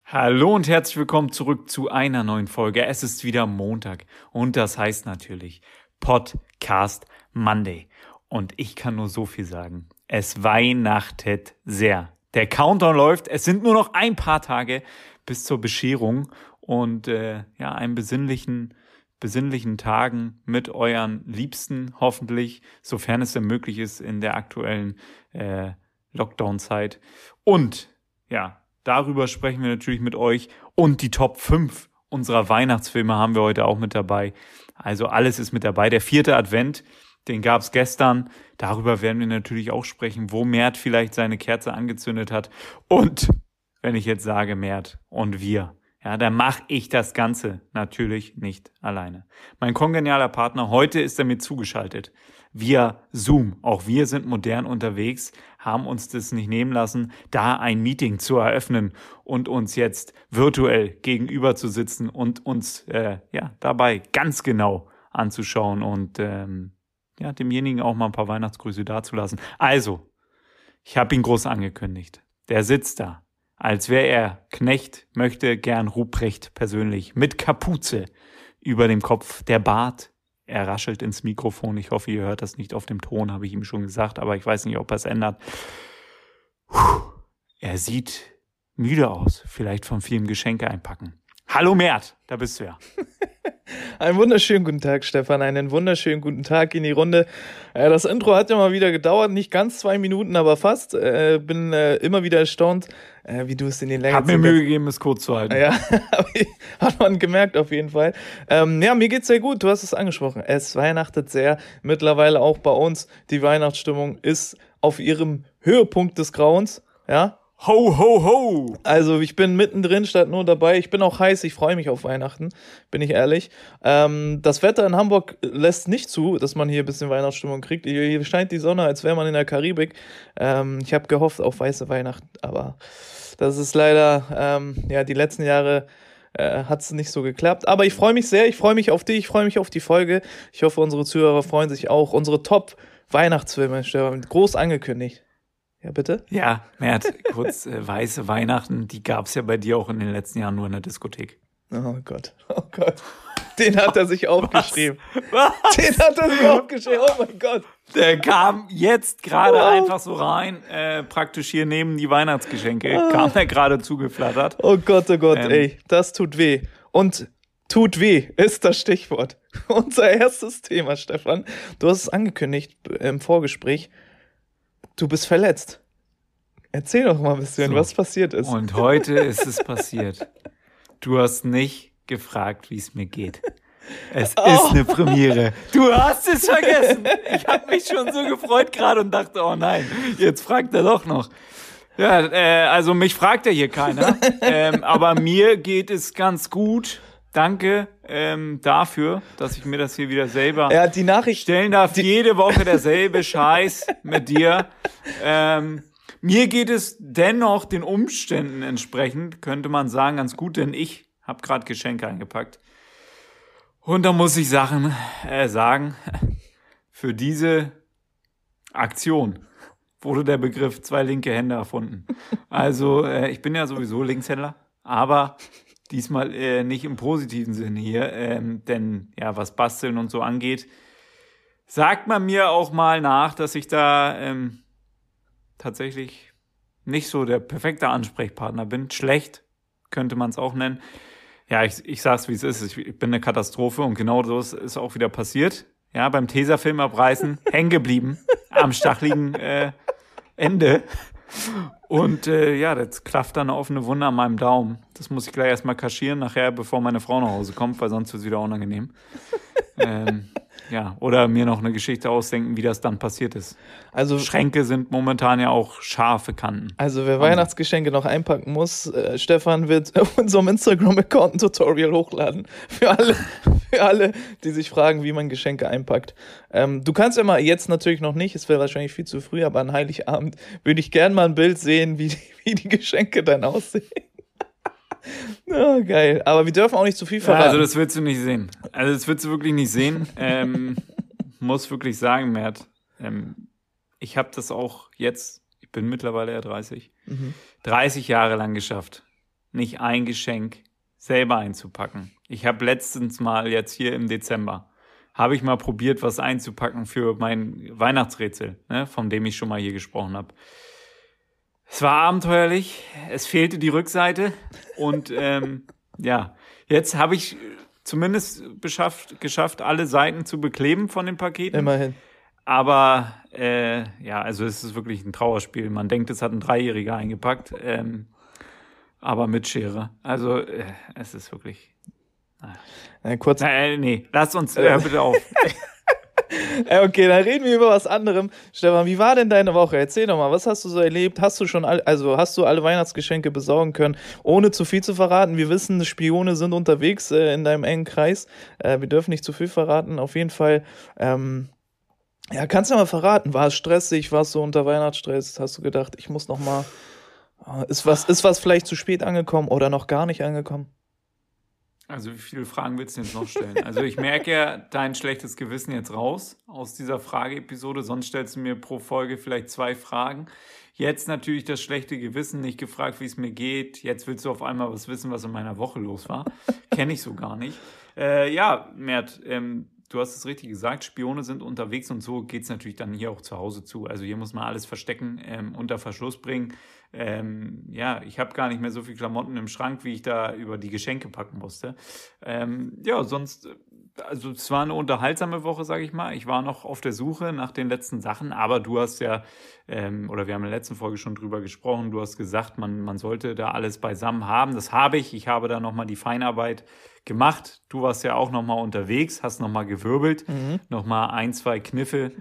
Hallo und herzlich willkommen zurück zu einer neuen Folge. Es ist wieder Montag und das heißt natürlich Podcast Monday. Und ich kann nur so viel sagen. Es weihnachtet sehr. Der Countdown läuft. Es sind nur noch ein paar Tage bis zur Bescherung und einen besinnlichen Tagen mit euren Liebsten hoffentlich, sofern es denn möglich ist in der aktuellen Lockdown-Zeit. Und ja, darüber sprechen wir natürlich mit euch und die Top 5 unserer Weihnachtsfilme haben wir heute auch mit dabei. Also alles ist mit dabei. Der 4. Advent, den gab es gestern. Darüber werden wir natürlich auch sprechen, wo Mert vielleicht seine Kerze angezündet hat. Und wenn ich jetzt sage Mert und wir, ja, dann mache ich das Ganze natürlich nicht alleine. Mein kongenialer Partner, heute ist er mir zugeschaltet via Zoom. Auch wir sind modern unterwegs, haben uns das nicht nehmen lassen, da ein Meeting zu eröffnen und uns jetzt virtuell gegenüber zu sitzen und uns dabei ganz genau anzuschauen und demjenigen auch mal ein paar Weihnachtsgrüße dazulassen. Also, ich habe ihn groß angekündigt. Der sitzt da, als wäre er Knecht, möchte gern Ruprecht persönlich, mit Kapuze über dem Kopf, der Bart. Er raschelt ins Mikrofon. Ich hoffe, ihr hört das nicht auf dem Ton, habe ich ihm schon gesagt, aber ich weiß nicht, ob er es ändert. Er sieht müde aus, vielleicht von vielem Geschenke einpacken. Hallo Mert, da bist du ja. Einen wunderschönen guten Tag, Stefan. Einen wunderschönen guten Tag in die Runde. Das Intro hat ja mal wieder gedauert, nicht ganz 2 Minuten, aber fast. Bin immer wieder erstaunt, wie du es in den Längen... Hat mir Mühe gegeben, es kurz zu halten. Ja, hat man gemerkt auf jeden Fall. Mir geht's sehr gut, du hast es angesprochen. Es weihnachtet sehr, mittlerweile auch bei uns. Die Weihnachtsstimmung ist auf ihrem Höhepunkt des Grauens, ja. Ho, ho, ho! Also ich bin mittendrin statt nur dabei. Ich bin auch heiß, ich freue mich auf Weihnachten, bin ich ehrlich. Das Wetter in Hamburg lässt nicht zu, dass man hier ein bisschen Weihnachtsstimmung kriegt. Hier scheint die Sonne, als wäre man in der Karibik. Ich habe gehofft auf weiße Weihnachten, aber das ist leider, die letzten Jahre hat es nicht so geklappt. Aber ich freue mich sehr, ich freue mich auf dich, ich freue mich auf die Folge. Ich hoffe, unsere Zuhörer freuen sich auch. Unsere Top-Weihnachtsfilme, Stefan, groß angekündigt. Ja, bitte? Ja, Mert, kurz, weiße Weihnachten, die gab es ja bei dir auch in den letzten Jahren nur in der Diskothek. Oh Gott. Den hat er sich aufgeschrieben. Was? Den hat er sich aufgeschrieben, oh mein Gott. Der kam jetzt gerade einfach so rein, praktisch hier neben die Weihnachtsgeschenke, kam er gerade zugeflattert. Oh Gott, ey, das tut weh. Und tut weh ist das Stichwort. Unser erstes Thema, Stefan. Du hast es angekündigt im Vorgespräch. Du bist verletzt. Erzähl doch mal ein bisschen, was passiert ist. Und heute ist es passiert. Du hast nicht gefragt, wie es mir geht. Es ist eine Premiere. Du hast es vergessen. Ich habe mich schon so gefreut gerade und dachte, oh nein, jetzt fragt er doch noch. Ja, also mich fragt ja hier keiner. Aber mir geht es ganz gut. Danke dafür, dass ich mir das hier wieder selber die Nachricht stellen darf. Jede Woche derselbe Scheiß mit dir. Mir geht es dennoch den Umständen entsprechend, könnte man sagen, ganz gut, denn ich habe gerade Geschenke eingepackt. Und da muss ich sagen, für diese Aktion wurde der Begriff 2 linke Hände erfunden. Also ich bin ja sowieso Linkshänder, aber diesmal nicht im positiven Sinne hier, denn ja, was Basteln und so angeht, sagt man mir auch mal nach, dass ich da tatsächlich nicht so der perfekte Ansprechpartner bin. Schlecht könnte man es auch nennen. Ja, ich sag's, wie es ist. Ich bin eine Katastrophe und genau so ist auch wieder passiert. Ja, beim Tesafilm abreißen, hängen geblieben am stacheligen Ende. Und das klafft dann eine offene Wunde an meinem Daumen. Das muss ich gleich erstmal kaschieren, nachher, bevor meine Frau nach Hause kommt, weil sonst wird es wieder unangenehm. Oder mir noch eine Geschichte ausdenken, wie das dann passiert ist. Also Schränke sind momentan ja auch scharfe Kanten. Also wer Weihnachtsgeschenke noch einpacken muss, Stefan wird auf unserem Instagram-Account ein Tutorial hochladen. Für alle, die sich fragen, wie man Geschenke einpackt. Du kannst ja mal, jetzt natürlich noch nicht, es wäre wahrscheinlich viel zu früh, aber an Heiligabend würde ich gerne mal ein Bild sehen, wie die Geschenke dann aussehen. Oh, geil. Aber wir dürfen auch nicht zu viel verraten. Also das willst du nicht sehen. Also das willst du wirklich nicht sehen. Muss wirklich sagen, Mert, ich habe das auch jetzt, ich bin mittlerweile ja 30, 30 Jahre lang geschafft, nicht ein Geschenk selber einzupacken. Ich habe letztens mal jetzt hier im Dezember, habe ich mal probiert, was einzupacken für mein Weihnachtsrätsel, ne, von dem ich schon mal hier gesprochen habe. Es war abenteuerlich, es fehlte die Rückseite und ja, jetzt habe ich zumindest geschafft, alle Seiten zu bekleben von den Paketen. Immerhin. Aber ja, also es ist wirklich ein Trauerspiel. Man denkt, es hat ein Dreijähriger eingepackt, aber mit Schere. Also es ist wirklich... Kurz. Nee, lass uns, hör bitte auf. Okay, dann reden wir über was anderem. Stefan, wie war denn deine Woche? Erzähl doch mal, was hast du so erlebt? Hast du alle Weihnachtsgeschenke besorgen können, ohne zu viel zu verraten? Wir wissen, Spione sind unterwegs in deinem engen Kreis. Wir dürfen nicht zu viel verraten. Auf jeden Fall, ja, kannst du mal verraten, war es stressig? Warst du unter Weihnachtsstress? Hast du gedacht, ich muss noch mal, ist was vielleicht zu spät angekommen oder noch gar nicht angekommen? Also wie viele Fragen willst du jetzt noch stellen? Also ich merke ja dein schlechtes Gewissen jetzt raus aus dieser Frageepisode, sonst stellst du mir pro Folge vielleicht 2 Fragen. Jetzt natürlich das schlechte Gewissen, nicht gefragt, wie es mir geht. Jetzt willst du auf einmal was wissen, was in meiner Woche los war. Kenne ich so gar nicht. Ja, Mert, du hast es richtig gesagt, Spione sind unterwegs und so geht es natürlich dann hier auch zu Hause zu. Also hier muss man alles verstecken, unter Verschluss bringen. Ja, ich habe gar nicht mehr so viel Klamotten im Schrank, wie ich da über die Geschenke packen musste. Ja, sonst, also es war eine unterhaltsame Woche, sage ich mal. Ich war noch auf der Suche nach den letzten Sachen, aber du hast ja, oder wir haben in der letzten Folge schon drüber gesprochen, du hast gesagt, man sollte da alles beisammen haben. Das habe ich. Ich habe da nochmal die Feinarbeit gemacht. Du warst ja auch nochmal unterwegs, hast nochmal gewirbelt, nochmal 1, 2 Kniffe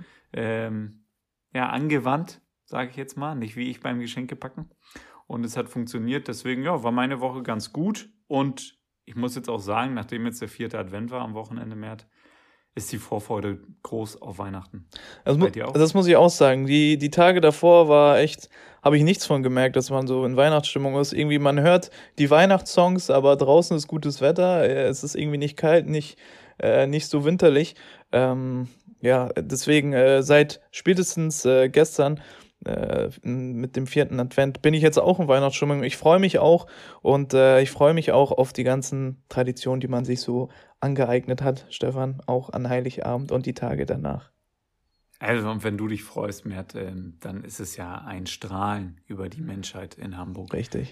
ja, angewandt, sage ich jetzt mal, nicht wie ich beim Geschenkepacken. Und es hat funktioniert, deswegen ja, war meine Woche ganz gut. Und ich muss jetzt auch sagen, nachdem jetzt der 4. Advent war am Wochenende März, ist die Vorfreude groß auf Weihnachten. Bei dir auch? Das muss ich auch sagen. Die Tage davor war echt, habe ich nichts von gemerkt, dass man so in Weihnachtsstimmung ist. Irgendwie, man hört die Weihnachtssongs, aber draußen ist gutes Wetter. Es ist irgendwie nicht kalt, nicht so winterlich. Ja, deswegen seit spätestens gestern mit dem 4. Advent bin ich jetzt auch in Weihnachtsstimmung. Ich freue mich auch und ich freue mich auch auf die ganzen Traditionen, die man sich so angeeignet hat, Stefan, auch an Heiligabend und die Tage danach. Also und wenn du dich freust, Mert, dann ist es ja ein Strahlen über die Menschheit in Hamburg. Richtig.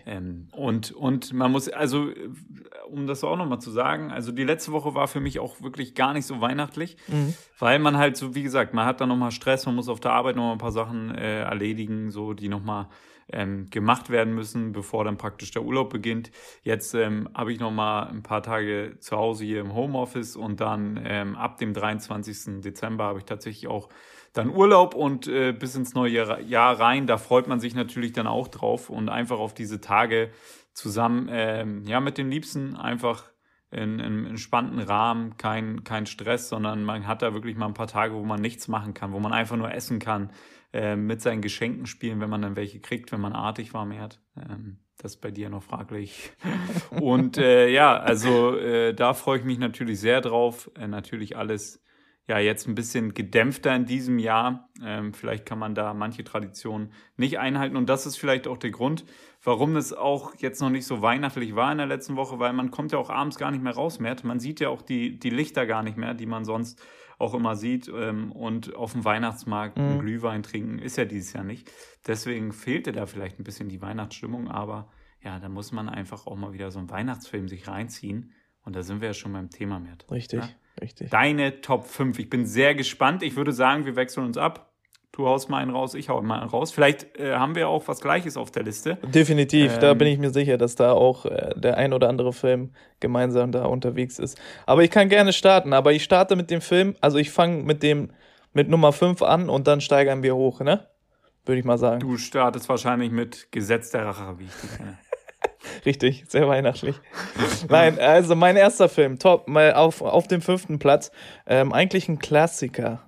Und man muss, also um das auch nochmal zu sagen, also die letzte Woche war für mich auch wirklich gar nicht so weihnachtlich, weil man halt so, wie gesagt, man hat dann nochmal Stress, man muss auf der Arbeit nochmal ein paar Sachen erledigen, so die nochmal gemacht werden müssen, bevor dann praktisch der Urlaub beginnt. Jetzt habe ich nochmal ein paar Tage zu Hause hier im Homeoffice und dann ab dem 23. Dezember habe ich tatsächlich auch dann Urlaub und bis ins neue Jahr rein. Da freut man sich natürlich dann auch drauf und einfach auf diese Tage zusammen ja, mit den Liebsten einfach in einem entspannten Rahmen, kein Stress, sondern man hat da wirklich mal ein paar Tage, wo man nichts machen kann, wo man einfach nur essen kann, mit seinen Geschenken spielen, wenn man dann welche kriegt, wenn man artig war, Mert. Das ist bei dir noch fraglich. Und ja, also da freue ich mich natürlich sehr drauf. Natürlich alles ja jetzt ein bisschen gedämpfter in diesem Jahr. Vielleicht kann man da manche Traditionen nicht einhalten. Und das ist vielleicht auch der Grund, warum es auch jetzt noch nicht so weihnachtlich war in der letzten Woche, weil man kommt ja auch abends gar nicht mehr raus mehr. Man sieht ja auch die Lichter gar nicht mehr, die man sonst auch immer sieht. Und auf dem Weihnachtsmarkt einen Glühwein trinken ist ja dieses Jahr nicht. Deswegen fehlte da vielleicht ein bisschen die Weihnachtsstimmung. Aber ja, da muss man einfach auch mal wieder so einen Weihnachtsfilm sich reinziehen. Und da sind wir ja schon beim Thema, Mert. Richtig, ja? Richtig. Deine Top 5. Ich bin sehr gespannt. Ich würde sagen, wir wechseln uns ab. Du haust mal einen raus, ich hau mal einen raus. Vielleicht haben wir auch was Gleiches auf der Liste. Definitiv, da bin ich mir sicher, dass da auch der ein oder andere Film gemeinsam da unterwegs ist. Aber ich kann gerne starten, aber ich starte mit dem Film, also ich fange mit Nummer 5 an und dann steigern wir hoch, ne? Würde ich mal sagen. Du startest wahrscheinlich mit Gesetz der Rache, wie ich die kenne. Richtig, sehr weihnachtlich. Nein, also mein erster Film, top, mal auf dem 5. Platz. Eigentlich ein Klassiker.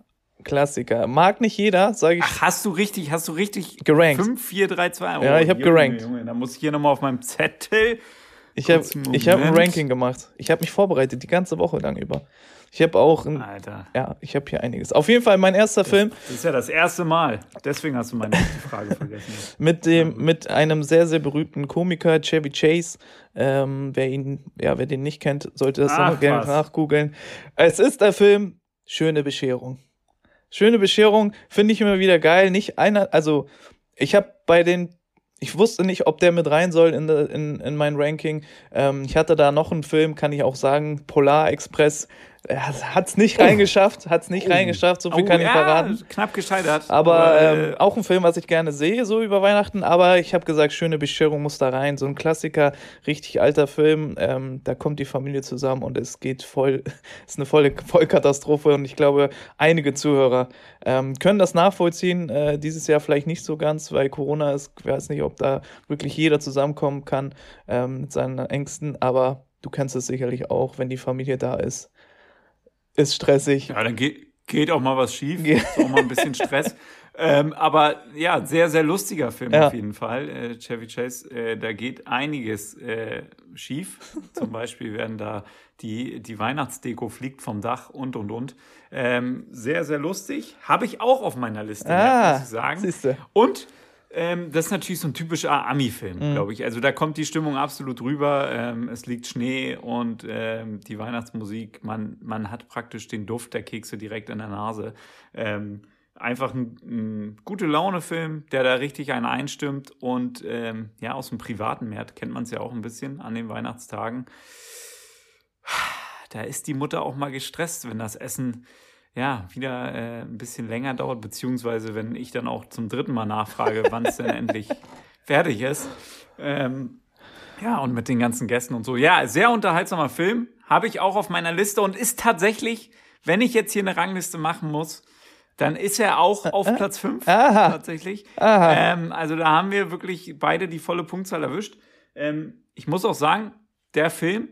Mag nicht jeder, sage ich. Ach, hast du richtig gerankt. 5, 4, 3, 2. Oh, ja, ich habe gerankt. Junge, da muss ich hier nochmal auf meinem Zettel. Ich habe Kurzen ich hab ein Moment. Ranking gemacht. Ich habe mich vorbereitet, die ganze Woche lang über. Ich habe auch Alter. ja, ich habe hier einiges. Auf jeden Fall mein erster Film Das ist ja das erste Mal. Deswegen hast du meine nächste Frage vergessen. mit einem sehr, sehr berühmten Komiker, Chevy Chase. Wer den nicht kennt, sollte das Ach, noch gerne was. nachgoogeln. Es ist der Film Schöne Bescherung. Schöne Bescherung finde ich immer wieder geil. Ich wusste nicht, ob der mit rein soll in mein Ranking. Ich hatte da noch einen Film, kann ich auch sagen, Polar Express. Hat's nicht reingeschafft, so viel kann ich verraten. Knapp gescheitert. Aber auch ein Film, was ich gerne sehe, so über Weihnachten. Aber ich habe gesagt, Schöne Bescherung muss da rein. So ein Klassiker, richtig alter Film. Da kommt die Familie zusammen und es geht ist eine Vollkatastrophe. Und ich glaube, einige Zuhörer können das nachvollziehen. Dieses Jahr vielleicht nicht so ganz, weil Corona ist. Ich weiß nicht, ob da wirklich jeder zusammenkommen kann mit seinen Ängsten. Aber du kennst es sicherlich auch, wenn die Familie da ist. Ist stressig. Ja, dann geht auch mal was schief. Ge- Ist auch mal ein bisschen Stress. Aber ja, sehr, sehr lustiger Film Ja. auf jeden Fall. Chevy Chase, da geht einiges schief. Zum Beispiel werden da die Weihnachtsdeko fliegt vom Dach und. Sehr, sehr lustig. Habe ich auch auf meiner Liste, muss ich sagen. siehste. Und das ist natürlich so ein typischer Ami-Film, glaube ich. Also da kommt die Stimmung absolut rüber. Es liegt Schnee und die Weihnachtsmusik. Man hat praktisch den Duft der Kekse direkt in der Nase. Einfach ein gute Laune-Film, der da richtig einen einstimmt. Und ja, aus dem privaten Markt kennt man es ja auch ein bisschen an den Weihnachtstagen. Da ist die Mutter auch mal gestresst, wenn das Essen ja wieder ein bisschen länger dauert, beziehungsweise wenn ich dann auch zum dritten Mal nachfrage, wann es denn endlich fertig ist. Ja, und mit den ganzen Gästen und so. Ja, sehr unterhaltsamer Film, habe ich auch auf meiner Liste und ist tatsächlich, wenn ich jetzt hier eine Rangliste machen muss, dann ist er auch auf Platz 5 Aha. tatsächlich. Aha. Also da haben wir wirklich beide die volle Punktzahl erwischt. Ich muss auch sagen, der Film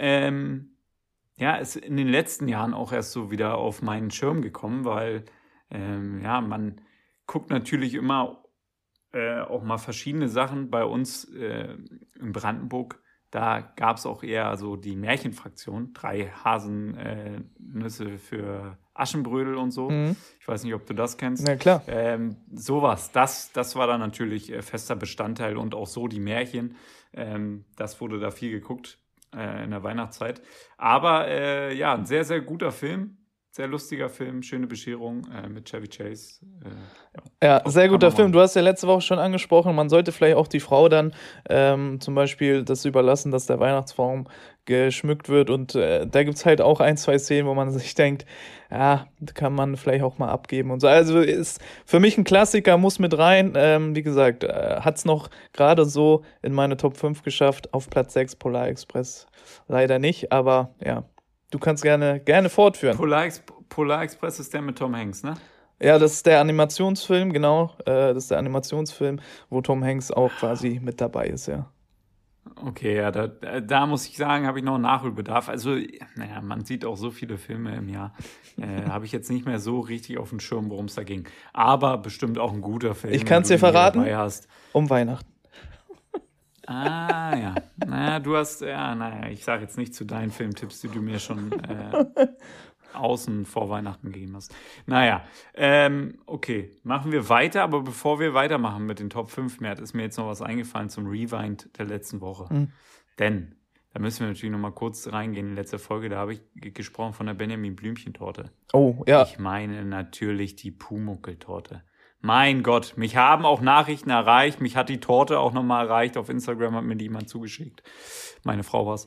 ist in den letzten Jahren auch erst so wieder auf meinen Schirm gekommen, weil man guckt natürlich immer auch mal verschiedene Sachen. Bei uns in Brandenburg, da gab es auch eher so die Märchenfraktion, 3 Haselnüsse für Aschenbrödel und so. Ich weiß nicht, ob du das kennst. Na klar. Sowas, das war dann natürlich fester Bestandteil und auch so die Märchen. Das wurde da viel geguckt in der Weihnachtszeit. Aber ein sehr, sehr guter Film. Sehr lustiger Film, schöne Bescherung mit Chevy Chase. Ja, sehr guter kann man Film. machen. Du hast ja letzte Woche schon angesprochen, man sollte vielleicht auch die Frau dann zum Beispiel das überlassen, dass der Weihnachtsbaum geschmückt wird. Und da gibt es halt auch 1, 2 Szenen, wo man sich denkt, ja, kann man vielleicht auch mal abgeben und so. Also ist für mich ein Klassiker, muss mit rein. Wie gesagt, hat es noch gerade so in meine Top 5 geschafft. Auf Platz 6 Polar Express leider nicht, aber ja, du kannst gerne fortführen. Polar Express ist der mit Tom Hanks, ne? Ja, das ist der Animationsfilm, genau. Das ist der Animationsfilm, wo Tom Hanks auch quasi mit dabei ist, ja. Okay, ja, da muss ich sagen, habe ich noch Nachholbedarf. Also, naja, man sieht auch so viele Filme im Jahr. Habe ich jetzt nicht mehr so richtig auf dem Schirm, worum es da ging. Aber bestimmt auch ein guter Film. Ich kann's wenn dir du den hier verraten. dabei hast. Um Weihnachten. Ah, ja. Naja, ich sage jetzt nicht zu deinen Filmtipps, die du mir schon außen vor Weihnachten gegeben hast. Naja, okay, machen wir weiter, aber bevor wir weitermachen mit den Top 5, Mert, ist mir jetzt noch was eingefallen zum Rewind der letzten Woche. Denn, da müssen wir natürlich noch mal kurz reingehen in die letzte Folge, da habe ich gesprochen von der Benjamin Blümchen-Torte. Oh, ja. Ich meine natürlich die Pumuckl-Torte. Mein Gott, mich haben auch Nachrichten erreicht, mich hat die Torte auch nochmal erreicht, auf Instagram hat mir die jemand zugeschickt. Meine Frau war's.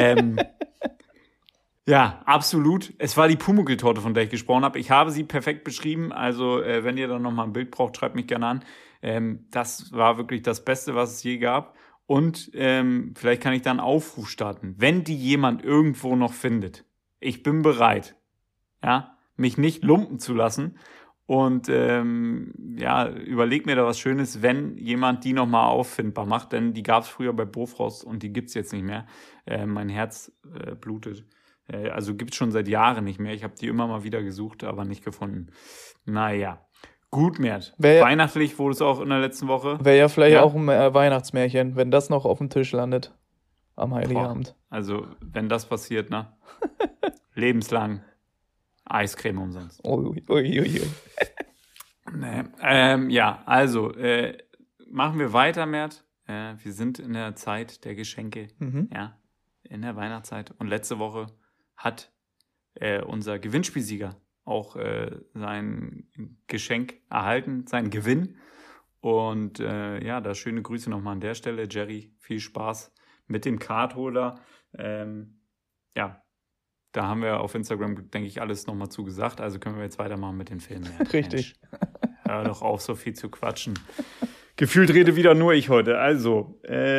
Ja, absolut. Es war die Pumuckl-Torte, von der ich gesprochen habe. Ich habe sie perfekt beschrieben, also wenn ihr dann nochmal ein Bild braucht, schreibt mich gerne an. Das war wirklich das Beste, was es je gab. Und vielleicht kann ich da einen Aufruf starten. Wenn die jemand irgendwo noch findet, ich bin bereit, ja, mich nicht lumpen zu lassen. Und überleg mir da was Schönes, wenn jemand die nochmal auffindbar macht, denn die gab es früher bei Bofrost und die gibt's jetzt nicht mehr. Mein Herz blutet. Also gibt's schon seit Jahren nicht mehr. Ich habe die immer mal wieder gesucht, aber nicht gefunden. Naja, gut, Mert. Weihnachtlich wurde es auch in der letzten Woche. Wäre ja vielleicht auch ein Weihnachtsmärchen, wenn das noch auf dem Tisch landet. am Heiligabend. Also, wenn das passiert, ne? Lebenslang Eiscreme umsonst. Ui, ui, ui, ui. Nee. Ja, also, machen wir weiter, Mert. Wir sind in der Zeit der Geschenke. Ja, in der Weihnachtszeit. Und letzte Woche hat unser Gewinnspielsieger auch sein Geschenk erhalten, seinen Gewinn. Und ja, da schöne Grüße nochmal an der Stelle. Jerry, viel Spaß mit dem Cardholder. Ja, da haben wir auf Instagram, denke ich, alles nochmal zugesagt. Also können wir jetzt weitermachen mit den Filmen. Richtig. Mensch, hör doch auf, so viel zu quatschen. Gefühlt rede wieder nur ich heute. Also,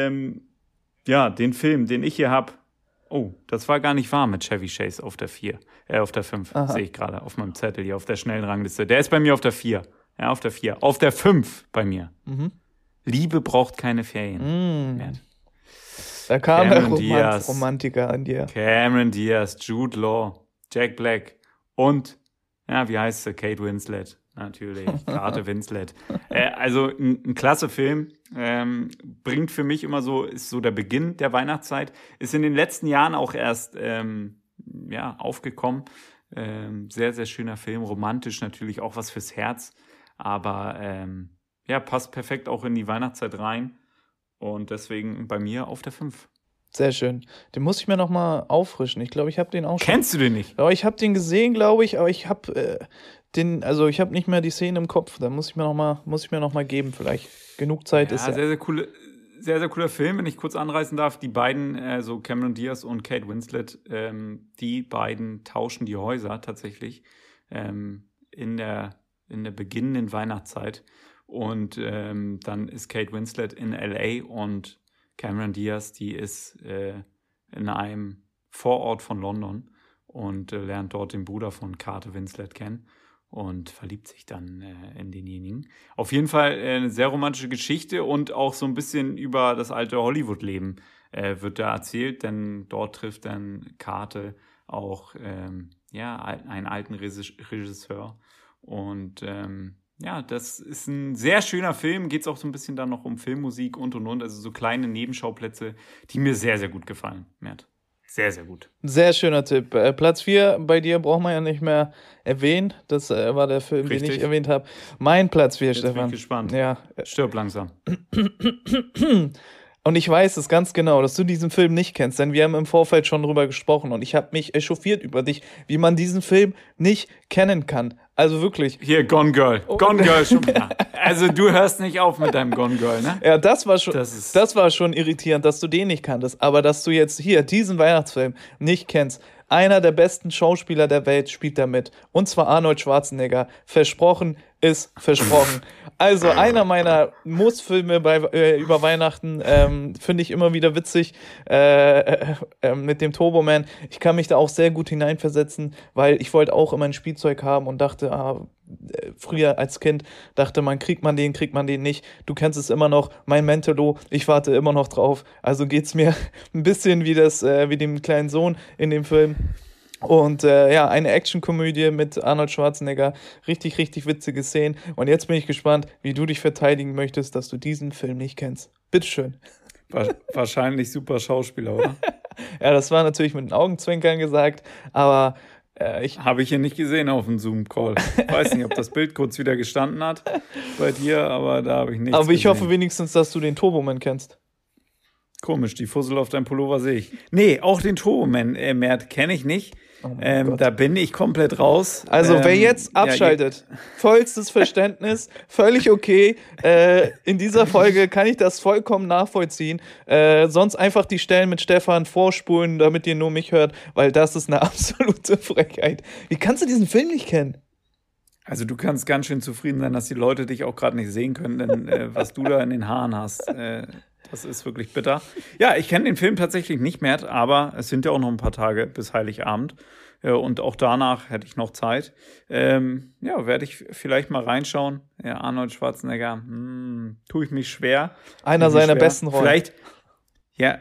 ja, den Film, den ich hier habe. Oh, das war gar nicht wahr mit Chevy Chase auf der 4. Auf der 5, sehe ich gerade auf meinem Zettel hier, auf der schnellen Rangliste. Der ist bei mir auf der 4. Ja, auf der 4. Auf der 5 bei mir. Liebe braucht keine Ferien. Da kam der Romantiker an dir. Cameron Diaz, Jude Law, Jack Black und, ja, wie heißt sie? Kate Winslet. Natürlich, Kate Winslet. Also ein klasse Film, bringt für mich immer so, ist so der Beginn der Weihnachtszeit, ist in den letzten Jahren auch erst ja, aufgekommen. Sehr, sehr schöner Film, romantisch natürlich auch was fürs Herz, aber ja, passt perfekt auch in die Weihnachtszeit rein und deswegen bei mir auf der 5. Sehr schön. Den muss ich mir nochmal auffrischen. Ich glaube, ich habe den auch schon. Kennst du den nicht? Ja, ich habe den gesehen, glaube ich, aber ich habe also ich habe nicht mehr die Szene im Kopf. Da muss ich mir noch mal geben, vielleicht. Genug Zeit ist ja. Sehr, sehr cooler Film, wenn ich kurz anreißen darf. Die beiden, so Cameron Diaz und Kate Winslet, die beiden tauschen die Häuser tatsächlich in der beginnenden Weihnachtszeit. Und dann ist Kate Winslet in L.A. und Cameron Diaz, die ist in einem Vorort von London und lernt dort den Bruder von Kate Winslet kennen und verliebt sich dann in denjenigen. Auf jeden Fall eine sehr romantische Geschichte und auch so ein bisschen über das alte Hollywood-Leben wird da erzählt, denn dort trifft dann Kate auch ja, einen alten Regisseur und ja, das ist ein sehr schöner Film. Geht es auch so ein bisschen dann noch um Filmmusik und. Also so kleine Nebenschauplätze, die mir sehr, sehr gut gefallen, Mert. Sehr, sehr gut. Sehr schöner Tipp. Platz 4 bei dir braucht man ja nicht mehr erwähnen. Das war der Film, Richtig. den ich erwähnt habe. Mein Platz 4, Stefan. Jetzt bin ich gespannt. Ja. Stirb langsam. Und ich weiß es ganz genau, dass du diesen Film nicht kennst, denn wir haben im Vorfeld schon drüber gesprochen und ich habe mich echauffiert über dich, wie man diesen Film nicht kennen kann. Also wirklich. Hier, Gone Girl. Gone Girl schon wieder. Also du hörst nicht auf mit deinem Gone Girl, ne? Ja, das war schon irritierend, dass du den nicht kanntest. Aber dass du jetzt hier diesen Weihnachtsfilm nicht kennst. Einer der besten Schauspieler der Welt spielt da mit. Und zwar Arnold Schwarzenegger. Versprochen ist versprochen. Also einer meiner Muss-Filme über Weihnachten, finde ich immer wieder witzig, mit dem Turbo Man. Ich kann mich da auch sehr gut hineinversetzen, weil ich wollte auch immer ein Spielzeug haben und dachte, früher als Kind dachte man, kriegt man den nicht. Du kennst es immer noch, mein Mentolo, ich warte immer noch drauf. Also geht's mir ein bisschen wie dem kleinen Sohn in dem Film. Und ja, eine Actionkomödie mit Arnold Schwarzenegger. Richtig, richtig witzige Szenen. Und jetzt bin ich gespannt, wie du dich verteidigen möchtest, dass du diesen Film nicht kennst. Bitteschön. Wahrscheinlich super Schauspieler, oder? Ja, das war natürlich mit den Augenzwinkern gesagt, aber habe ich hier nicht gesehen auf dem Zoom-Call. Ich weiß nicht, ob das Bild kurz wieder gestanden hat bei dir, aber da habe ich nichts Aber ich gesehen. hoffe wenigstens, dass du den Turboman kennst. Komisch, die Fussel auf deinem Pullover sehe ich. Nee, auch den Turboman, Mert, kenne ich nicht. Oh da bin ich komplett raus. Also wer jetzt abschaltet, vollstes Verständnis, völlig okay. In dieser Folge kann ich das vollkommen nachvollziehen. Sonst einfach die Stellen mit Stefan vorspulen, damit ihr nur mich hört, weil das ist eine absolute Frechheit. Wie kannst du diesen Film nicht kennen? Also du kannst ganz schön zufrieden sein, dass die Leute dich auch gerade nicht sehen können, denn was du da in den Haaren hast, das ist wirklich bitter. Ja, ich kenne den Film tatsächlich nicht mehr, aber es sind ja auch noch ein paar Tage bis Heiligabend. Und auch danach hätte ich noch Zeit. Ja, werde ich vielleicht mal reinschauen. Ja, Arnold Schwarzenegger, tue ich mich schwer. Einer seiner besten Rollen. Vielleicht, ja,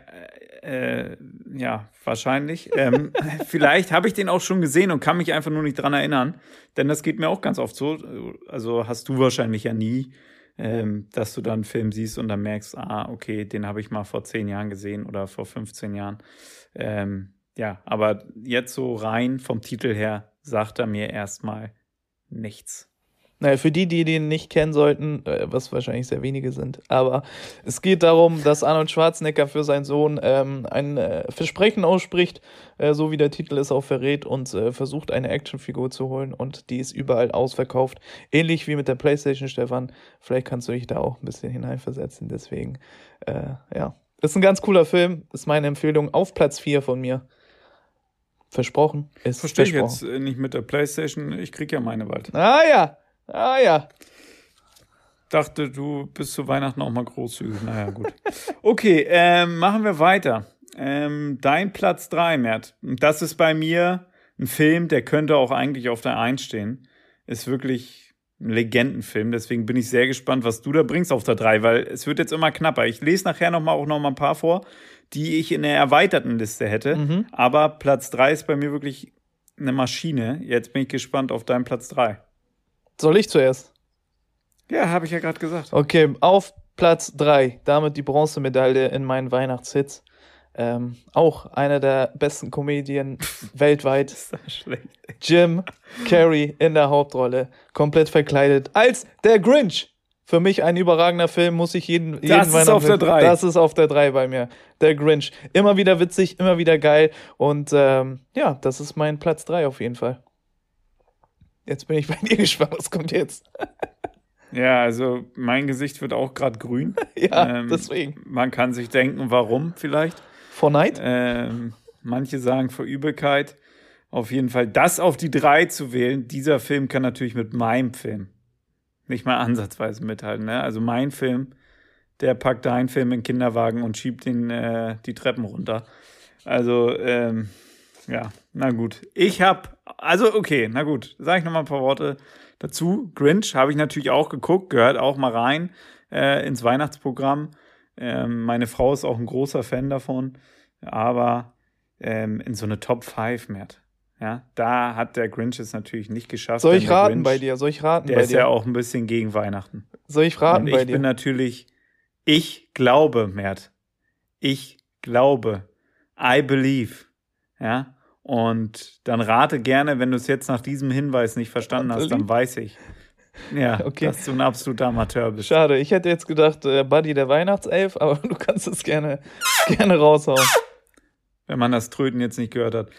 ja, wahrscheinlich. Vielleicht habe ich den auch schon gesehen und kann mich einfach nur nicht dran erinnern. Denn das geht mir auch ganz oft so. Also hast du wahrscheinlich ja nie. dass du dann einen Film siehst und dann merkst, okay, den habe ich mal vor 10 Jahren gesehen oder vor 15 Jahren. Ja, aber jetzt so rein vom Titel her sagt er mir erstmal nichts. Naja, für die den nicht kennen sollten, was wahrscheinlich sehr wenige sind, aber es geht darum, dass Arnold Schwarzenegger für seinen Sohn ein Versprechen ausspricht, so wie der Titel es auch verrät, und versucht, eine Actionfigur zu holen, und die ist überall ausverkauft. Ähnlich wie mit der PlayStation, Stefan. Vielleicht kannst du dich da auch ein bisschen hineinversetzen, deswegen, ja. Ist ein ganz cooler Film, ist meine Empfehlung, auf Platz 4 von mir. Versprochen, ist Verstehe ich versprochen. jetzt nicht mit der PlayStation, ich krieg ja meine bald. Ah ja. Dachte, du bist zu Weihnachten auch mal großzügig. Naja, gut. Okay, machen wir weiter. Dein Platz 3, Mert. Das ist bei mir ein Film, der könnte auch eigentlich auf der 1 stehen. Ist wirklich ein Legendenfilm. Deswegen bin ich sehr gespannt, was du da bringst auf der 3, weil es wird jetzt immer knapper. Ich lese nachher noch mal ein paar vor, die ich in der erweiterten Liste hätte. Aber Platz 3 ist bei mir wirklich eine Maschine. Jetzt bin ich gespannt auf deinen Platz 3. Soll ich zuerst? Ja, habe ich ja gerade gesagt. Okay, auf Platz 3, damit die Bronzemedaille in meinen Weihnachtshits. Auch einer der besten Comedien weltweit. Ist das schlecht. Jim Carrey in der Hauptrolle, komplett verkleidet als der Grinch. Für mich ein überragender Film, muss ich jeden ist auf der 3. Das ist auf der 3 bei mir. Der Grinch. Immer wieder witzig, immer wieder geil. Und ja, das ist mein Platz 3 auf jeden Fall. Jetzt bin ich bei dir gespannt, was kommt jetzt? Ja, also mein Gesicht wird auch gerade grün. Ja, deswegen. Man kann sich denken, warum vielleicht. Vor Neid? Manche sagen vor Übelkeit. Auf jeden Fall das auf die 3 zu wählen, dieser Film kann natürlich mit meinem Film nicht mal ansatzweise mithalten. Ne? Also mein Film, der packt deinen Film in den Kinderwagen und schiebt ihn die Treppen runter. Also, ja, na gut. Okay, na gut, sage ich nochmal ein paar Worte dazu. Grinch habe ich natürlich auch geguckt, gehört auch mal rein ins Weihnachtsprogramm. Meine Frau ist auch ein großer Fan davon, aber in so eine Top 5, Mert. Ja, da hat der Grinch es natürlich nicht geschafft. Soll ich raten Grinch, bei dir? Der ist ja auch ein bisschen gegen Weihnachten. Soll ich raten bei dir? Und ich bin natürlich, ich glaube, Mert. Ich glaube. I believe. Ja, und dann rate gerne, wenn du es jetzt nach diesem Hinweis nicht verstanden hast, dann weiß ich, ja, Okay. dass du ein absoluter Amateur bist. Schade, ich hätte jetzt gedacht, Buddy der Weihnachtself, aber du kannst es gerne raushauen. Wenn man das Tröten jetzt nicht gehört hat.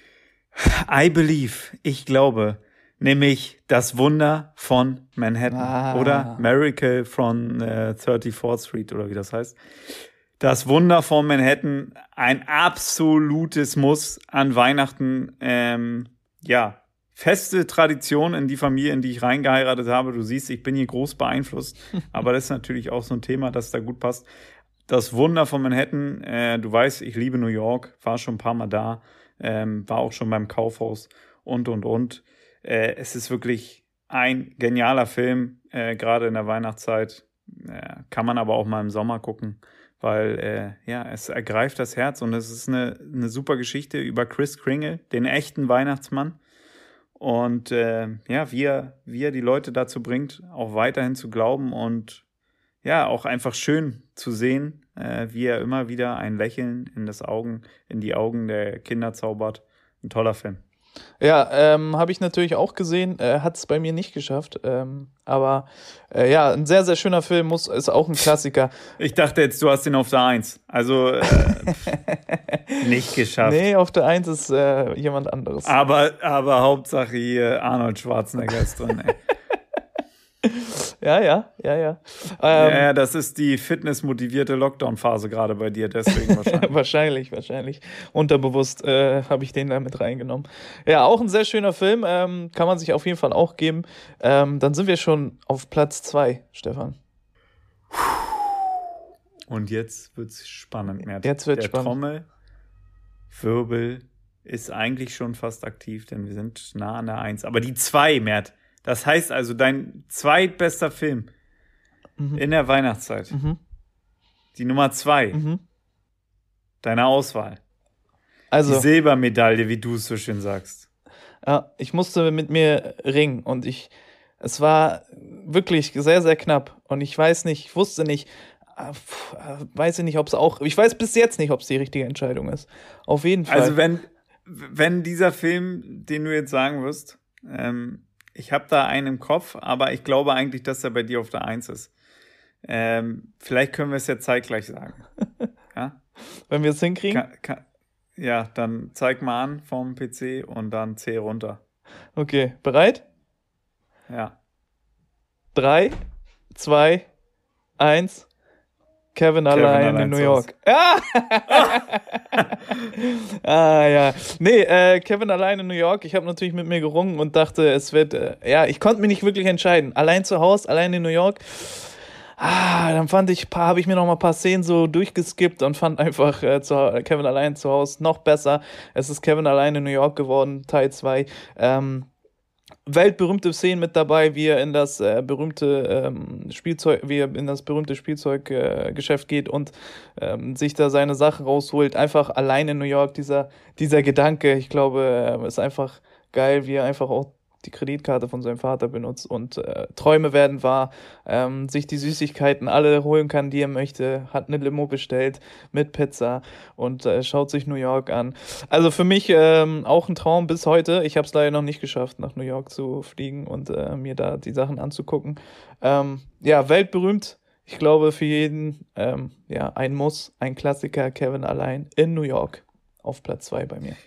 I believe, ich glaube, nämlich das Wunder von Manhattan oder Miracle von 34th Street oder wie das heißt. Das Wunder von Manhattan, ein absolutes Muss an Weihnachten. Ja, feste Tradition in die Familie, in die ich reingeheiratet habe. Du siehst, ich bin hier groß beeinflusst, aber das ist natürlich auch so ein Thema, das da gut passt. Das Wunder von Manhattan, du weißt, ich liebe New York, war schon ein paar Mal da. War auch schon beim Kaufhaus und. Es ist wirklich ein genialer Film, gerade in der Weihnachtszeit. Kann man aber auch mal im Sommer gucken, weil ja, es ergreift das Herz und es ist eine super Geschichte über Kris Kringle, den echten Weihnachtsmann. Und ja, wie er die Leute dazu bringt, auch weiterhin zu glauben und ja, auch einfach schön zu sehen, wie er immer wieder ein Lächeln in die Augen der Kinder zaubert. Ein toller Film. Ja, habe ich natürlich auch gesehen, hat es bei mir nicht geschafft, aber ja, ein sehr, sehr schöner Film, ist auch ein Klassiker. Ich dachte jetzt, du hast ihn auf der 1, also nicht geschafft. Nee, auf der 1 ist jemand anderes. Aber Hauptsache hier Arnold Schwarzenegger ist drin, ey. Ja. Ja, das ist die fitnessmotivierte Lockdown-Phase gerade bei dir, deswegen wahrscheinlich. wahrscheinlich. Unterbewusst habe ich den da mit reingenommen. Ja, auch ein sehr schöner Film, kann man sich auf jeden Fall auch geben. Dann sind wir schon auf Platz 2, Stefan. Und jetzt wird's spannend, Mert. Jetzt wird's spannend. Der Trommelwirbel ist eigentlich schon fast aktiv, denn wir sind nah an der 1. Aber die 2, Mert. Das heißt also, dein zweitbester Film in der Weihnachtszeit. Die Nummer 2 deiner Auswahl. Also, die Silbermedaille, wie du es so schön sagst. Ja, ich musste mit mir ringen und ich Es war wirklich sehr, sehr knapp. Und ich weiß nicht, ich wusste nicht, weiß ich nicht, ob es auch, ich weiß bis jetzt nicht, ob es die richtige Entscheidung ist. Auf jeden Fall. Also wenn dieser Film, den du jetzt sagen wirst, ich habe da einen im Kopf, aber ich glaube eigentlich, dass er bei dir auf der Eins ist. Vielleicht können wir es ja zeitgleich sagen. Ja? Wenn wir es hinkriegen? Ja, dann zeig mal an vom PC und dann C runter. Okay, bereit? Ja. 3, 2, 1. Kevin allein in New York. Ah! Ja. Nee, Kevin allein in New York. Ich habe natürlich mit mir gerungen und dachte, es wird, ich konnte mich nicht wirklich entscheiden. Allein zu Hause, allein in New York. Dann habe ich mir noch mal ein paar Szenen so durchgeskippt und fand einfach Kevin allein zu Hause noch besser. Es ist Kevin allein in New York geworden, Teil 2. Weltberühmte Szenen mit dabei, wie er in das berühmte Spielzeuggeschäft geht und sich da seine Sachen rausholt. Einfach allein in New York, dieser Gedanke, ich glaube, ist einfach geil, wie er einfach auch die Kreditkarte von seinem Vater benutzt und Träume werden wahr, sich die Süßigkeiten alle holen kann, die er möchte, hat eine Limo bestellt mit Pizza und schaut sich New York an. Also für mich auch ein Traum bis heute. Ich habe es leider noch nicht geschafft, nach New York zu fliegen und mir da die Sachen anzugucken. Weltberühmt. Ich glaube für jeden ein Muss, ein Klassiker, Kevin allein in New York auf Platz 2 bei mir.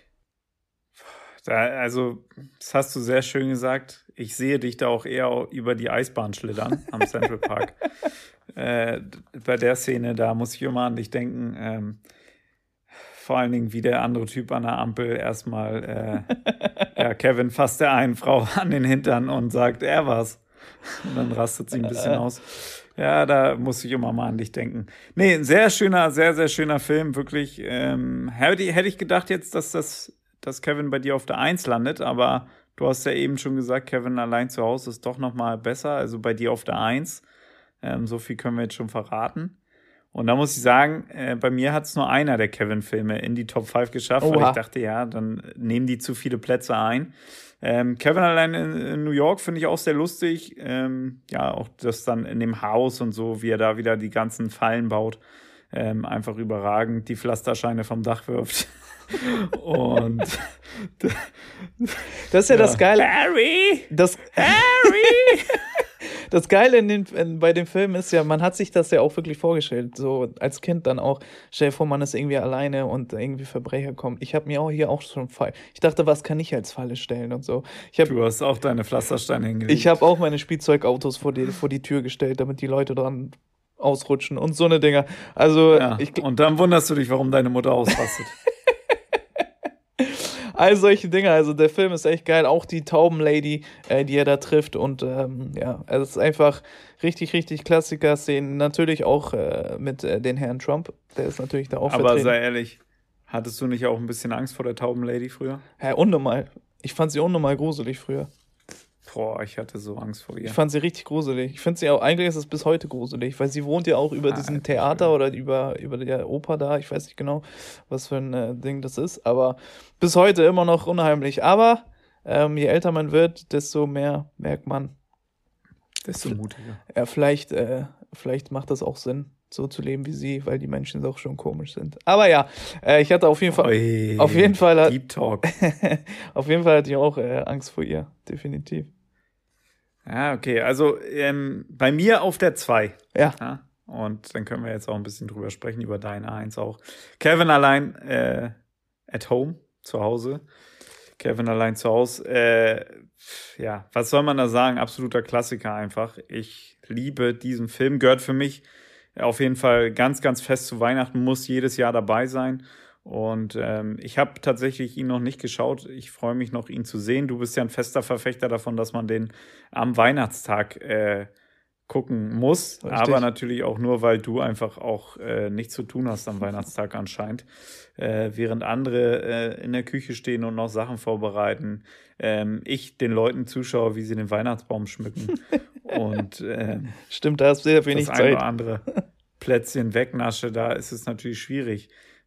Also, das hast du sehr schön gesagt. Ich sehe dich da auch eher über die Eisbahn schlittern am Central Park. Bei der Szene, da muss ich immer an dich denken. Vor allen Dingen, wie der andere Typ an der Ampel erstmal, Kevin fasst der einen Frau an den Hintern und sagt, er war's. Und dann rastet sie ein bisschen aus. Ja, da muss ich immer mal an dich denken. Nee, ein sehr schöner, sehr, sehr schöner Film, wirklich. Hätte ich gedacht jetzt, dass Kevin bei dir auf der 1 landet, aber du hast ja eben schon gesagt, Kevin allein zu Hause ist doch nochmal besser, also bei dir auf der 1. So viel können wir jetzt schon verraten. Und da muss ich sagen, bei mir hat es nur einer der Kevin-Filme in die Top 5 geschafft, weil ich dachte, ja, dann nehmen die zu viele Plätze ein. Kevin allein in New York finde ich auch sehr lustig. Auch das dann in dem Haus und so, wie er da wieder die ganzen Fallen baut. Einfach überragend, die Pflastersteine vom Dach wirft. Und das ist ja das Geile. Harry! Das Geile bei dem Film ist ja, man hat sich das ja auch wirklich vorgestellt, so als Kind dann auch. Stell dir vor, man ist irgendwie alleine und irgendwie Verbrecher kommen. Ich habe mir hier auch schon Fall. Ich dachte, was kann ich als Falle stellen und so. Du hast auch deine Pflastersteine hingelegt. Ich habe auch meine Spielzeugautos vor die Tür gestellt, damit die Leute dran ausrutschen und so eine Dinger. Also und dann wunderst du dich, warum deine Mutter ausrastet. All solche Dinge, also der Film ist echt geil, auch die Taubenlady, die er da trifft und es ist einfach richtig, richtig Klassiker-Szenen, natürlich auch mit den Herrn Trump, der ist natürlich da auch Aber vertreten. sei ehrlich, hattest du nicht auch ein bisschen Angst vor der Taubenlady früher? Ja, unnormal. Ich fand sie unnormal gruselig früher. Boah, ich hatte so Angst vor ihr. Ich fand sie richtig gruselig. Ich finde sie auch, eigentlich ist es bis heute gruselig, weil sie wohnt ja auch über diesem Theater oder über der Oper da. Ich weiß nicht genau, was für ein Ding das ist, aber bis heute immer noch unheimlich. Aber je älter man wird, desto mehr merkt man. Desto mutiger. Ja, vielleicht macht das auch Sinn, so zu leben wie sie, weil die Menschen auch schon komisch sind. Aber ja, ich hatte auf jeden Fall. Deep Talk. Auf jeden Fall hatte ich auch Angst vor ihr, definitiv. Ja, okay, also bei mir auf der 2. Ja. Und dann können wir jetzt auch ein bisschen drüber sprechen, über deine 1 auch. Kevin allein at home, zu Hause. Kevin allein zu Hause. Was soll man da sagen? Absoluter Klassiker einfach. Ich liebe diesen Film, gehört für mich auf jeden Fall ganz, ganz fest zu Weihnachten, muss jedes Jahr dabei sein. Und ich habe tatsächlich ihn noch nicht geschaut. Ich freue mich noch, ihn zu sehen. Du bist ja ein fester Verfechter davon, dass man den am Weihnachtstag gucken muss. Richtig. Aber natürlich auch nur, weil du einfach auch nichts zu tun hast am Weihnachtstag anscheinend. Während andere in der Küche stehen und noch Sachen vorbereiten. Ich den Leuten zuschaue, wie sie den Weihnachtsbaum schmücken. Und stimmt, da hast du sehr wenig Zeit. Das ein oder andere Plätzchen wegnasche, da ist es natürlich schwierig.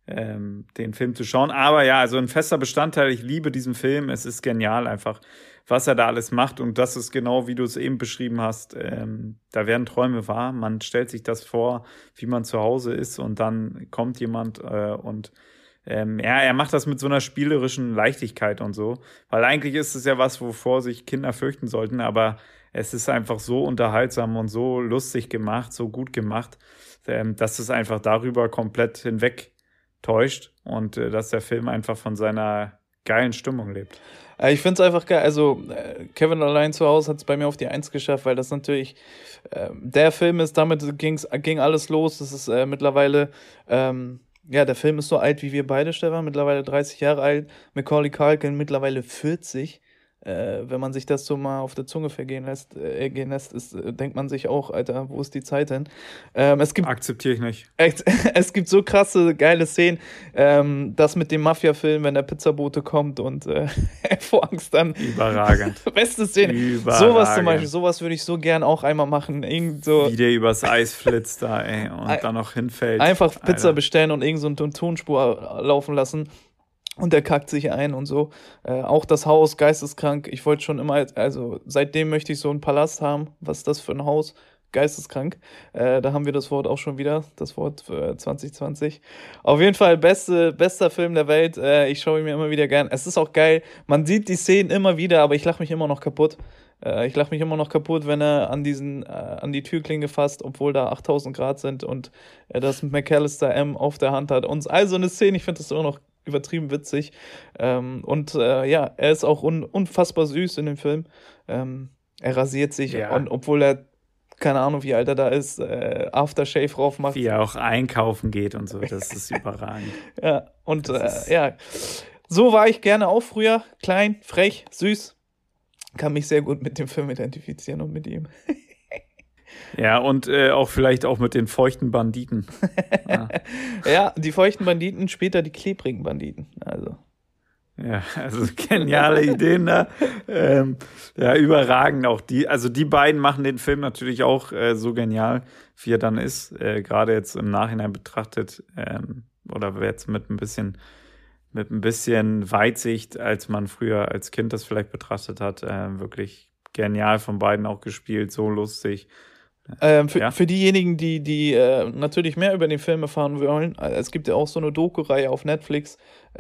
den Film zu schauen. Aber ja, also ein fester Bestandteil, ich liebe diesen Film, es ist genial einfach, was er da alles macht und das ist genau, wie du es eben beschrieben hast, da werden Träume wahr, man stellt sich das vor, wie man zu Hause ist und dann kommt jemand und er macht das mit so einer spielerischen Leichtigkeit und so, weil eigentlich ist es ja was, wovor sich Kinder fürchten sollten, aber es ist einfach so unterhaltsam und so lustig gemacht, so gut gemacht, dass es einfach darüber komplett hinweg täuscht und dass der Film einfach von seiner geilen Stimmung lebt. Ich finde es einfach geil. Also, Kevin allein zu Hause hat es bei mir auf die Eins geschafft, weil das natürlich der Film ist, damit ging alles los. Das ist mittlerweile, ja, der Film ist so alt wie wir beide, Stefan, mittlerweile 30 Jahre alt. Macaulay Culkin mittlerweile 40. Wenn man sich das so mal auf der Zunge gehen lässt, denkt man sich auch, Alter, wo ist die Zeit hin? Akzeptiere ich nicht. Es gibt so krasse, geile Szenen. Das mit dem Mafia-Film, wenn der Pizzabote kommt und vor Angst dann. Überragend. Beste Szene. Überragend. Sowas zum Beispiel, sowas würde ich so gern auch einmal machen. Wie der übers Eis flitzt da, ey, und dann noch hinfällt. Einfach Pizza Alter. bestellen und irgend so eine Tonspur laufen lassen. Und der kackt sich ein und so. Auch das Haus, geisteskrank. Ich wollte schon immer, also seitdem möchte ich so einen Palast haben. Was ist das für ein Haus? Geisteskrank. Da haben wir das Wort auch schon wieder, das Wort für 2020. Auf jeden Fall bester Film der Welt. Ich schaue ihn mir immer wieder gern. Es ist auch geil. Man sieht die Szenen immer wieder, aber ich lache mich immer noch kaputt. Ich lache mich immer noch kaputt, wenn er an die Türklinge fasst, obwohl da 8000 Grad sind und er das McAllister M auf der Hand hat. Und all so eine Szene, ich finde das immer noch übertrieben witzig. Ja, er ist auch unfassbar süß in dem Film. Er rasiert sich, Ja. und obwohl er, keine Ahnung, wie alt er da ist, Aftershave drauf macht. Wie er auch einkaufen geht und so, das ist überragend. Ja, und ja, so war ich gerne auch früher. Klein, frech, süß. Kann mich sehr gut mit dem Film identifizieren und mit ihm. Ja, und auch vielleicht auch mit den feuchten Banditen. Ja. Ja, die feuchten Banditen, später die klebrigen Banditen. Also. Ja, also geniale Ideen da. Ja, überragend auch die. Also die beiden machen den Film natürlich auch so genial, wie er dann ist. Gerade jetzt im Nachhinein betrachtet oder jetzt mit ein bisschen Weitsicht, als man früher als Kind das vielleicht betrachtet hat. Wirklich genial von beiden auch gespielt, so lustig. Für diejenigen, die natürlich mehr über den Film erfahren wollen, es gibt ja auch so eine Doku-Reihe auf Netflix,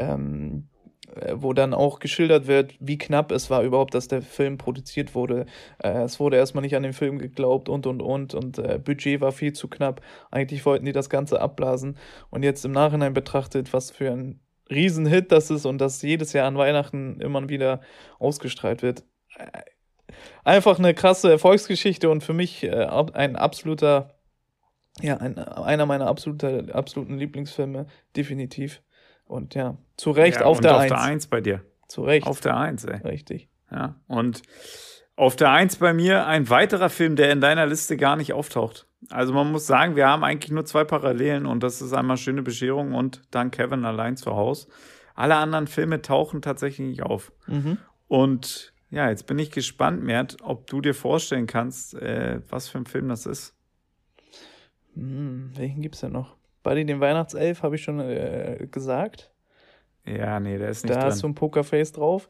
wo dann auch geschildert wird, wie knapp es war überhaupt, dass der Film produziert wurde. Es wurde erstmal nicht an den Film geglaubt und Budget war viel zu knapp. Eigentlich wollten die das Ganze abblasen und jetzt im Nachhinein betrachtet, was für ein Riesenhit das ist und das jedes Jahr an Weihnachten immer wieder ausgestrahlt wird. Einfach eine krasse Erfolgsgeschichte und für mich ein absoluter, ja, einer meiner absoluten Lieblingsfilme, definitiv. Und ja, zu Recht Ja, auf und der auf 1. der 1 bei dir. Zu Recht. Auf der 1, ey. Richtig. Ja, und auf der 1 bei mir ein weiterer Film, der in deiner Liste gar nicht auftaucht. Also man muss sagen, wir haben eigentlich nur 2 Parallelen und das ist einmal Schöne Bescherung und dann Kevin allein zu Hause. Alle anderen Filme tauchen tatsächlich nicht auf. Mhm. Und ja, jetzt bin ich gespannt, Mert, ob du dir vorstellen kannst, was für ein Film das ist. Welchen gibt's denn noch? Buddy den Weihnachtself habe ich schon gesagt. Ja, nee, der ist nicht Da hast du drin. ein Pokerface drauf.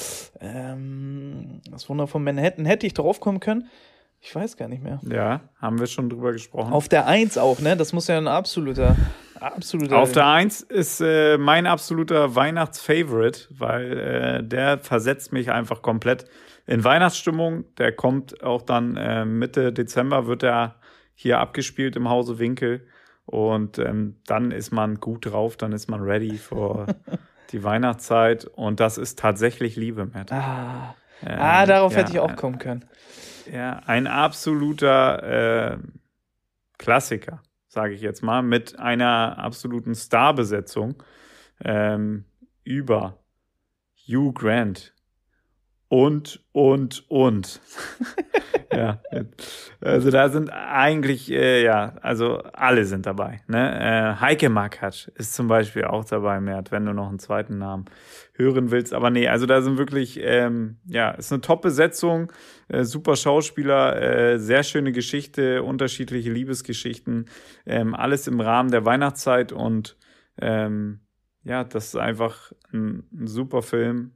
Das Wunder von Manhattan. Hätte ich drauf kommen können? Ich weiß gar nicht mehr. Ja, haben wir schon drüber gesprochen. Auf der 1 auch, ne? Das muss ja ein absoluter. Auf der 1 ist mein absoluter Weihnachtsfavorite, weil der versetzt mich einfach komplett in Weihnachtsstimmung. Der kommt auch dann Mitte Dezember, wird er hier abgespielt im Hause Winkel. Und dann ist man gut drauf, dann ist man ready für die Weihnachtszeit. Und das ist tatsächlich Liebe, Matt. Darauf hätte ich auch kommen können. Ja, ein absoluter Klassiker, sage ich jetzt mal, mit einer absoluten Starbesetzung über Hugh Grant und. Ja, also da sind eigentlich, also alle sind dabei. Ne? Heike Makatsch ist zum Beispiel auch dabei, Mert, wenn du noch einen zweiten Namen hören willst. Aber nee, also da sind wirklich, ist eine Top-Besetzung, super Schauspieler, sehr schöne Geschichte, unterschiedliche Liebesgeschichten, alles im Rahmen der Weihnachtszeit und Ja, das ist einfach ein super Film.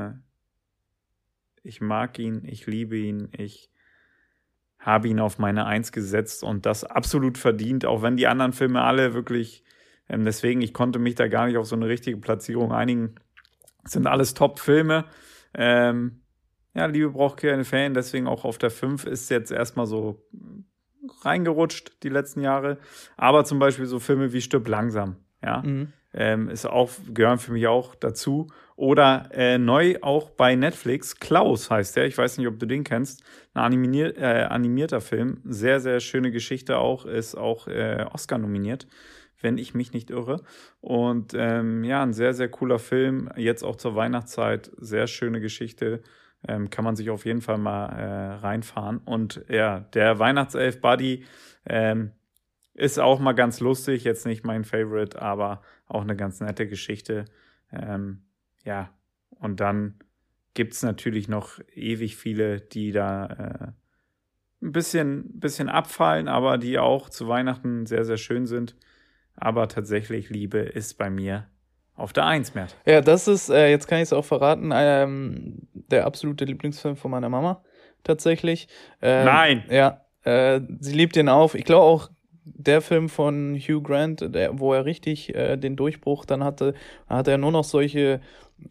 Ich mag ihn, ich liebe ihn, ich habe ihn auf meine Eins gesetzt und das absolut verdient, auch wenn die anderen Filme alle wirklich, deswegen, ich konnte mich da gar nicht auf so eine richtige Platzierung einigen. Das sind alles Top-Filme. Ja, Liebe braucht keine Fan, deswegen auch auf der 5 ist jetzt erstmal so reingerutscht die letzten Jahre. Aber zum Beispiel so Filme wie Stirb langsam, ja, gehören für mich auch dazu. Oder neu auch bei Netflix, Klaus heißt der, ich weiß nicht, ob du den kennst, ein animierter Film, sehr, sehr schöne Geschichte auch, ist auch Oscar nominiert, wenn ich mich nicht irre. Und ja, ein sehr, sehr cooler Film, jetzt auch zur Weihnachtszeit, sehr schöne Geschichte, kann man sich auf jeden Fall mal reinfahren. Und ja, der Weihnachtself Buddy ist auch mal ganz lustig, jetzt nicht mein Favorite, aber auch eine ganz nette Geschichte. Ja, und dann gibt es natürlich noch ewig viele, die da ein bisschen abfallen, aber die auch zu Weihnachten sehr, sehr schön sind. Aber tatsächlich Liebe ist bei mir auf der 1, Mert. Ja, das ist, jetzt kann ich es auch verraten, der absolute Lieblingsfilm von meiner Mama, tatsächlich. Nein! Ja, sie liebt ihn auch. Ich glaube auch, der Film von Hugh Grant, wo er richtig den Durchbruch dann hatte, hat er nur noch solche,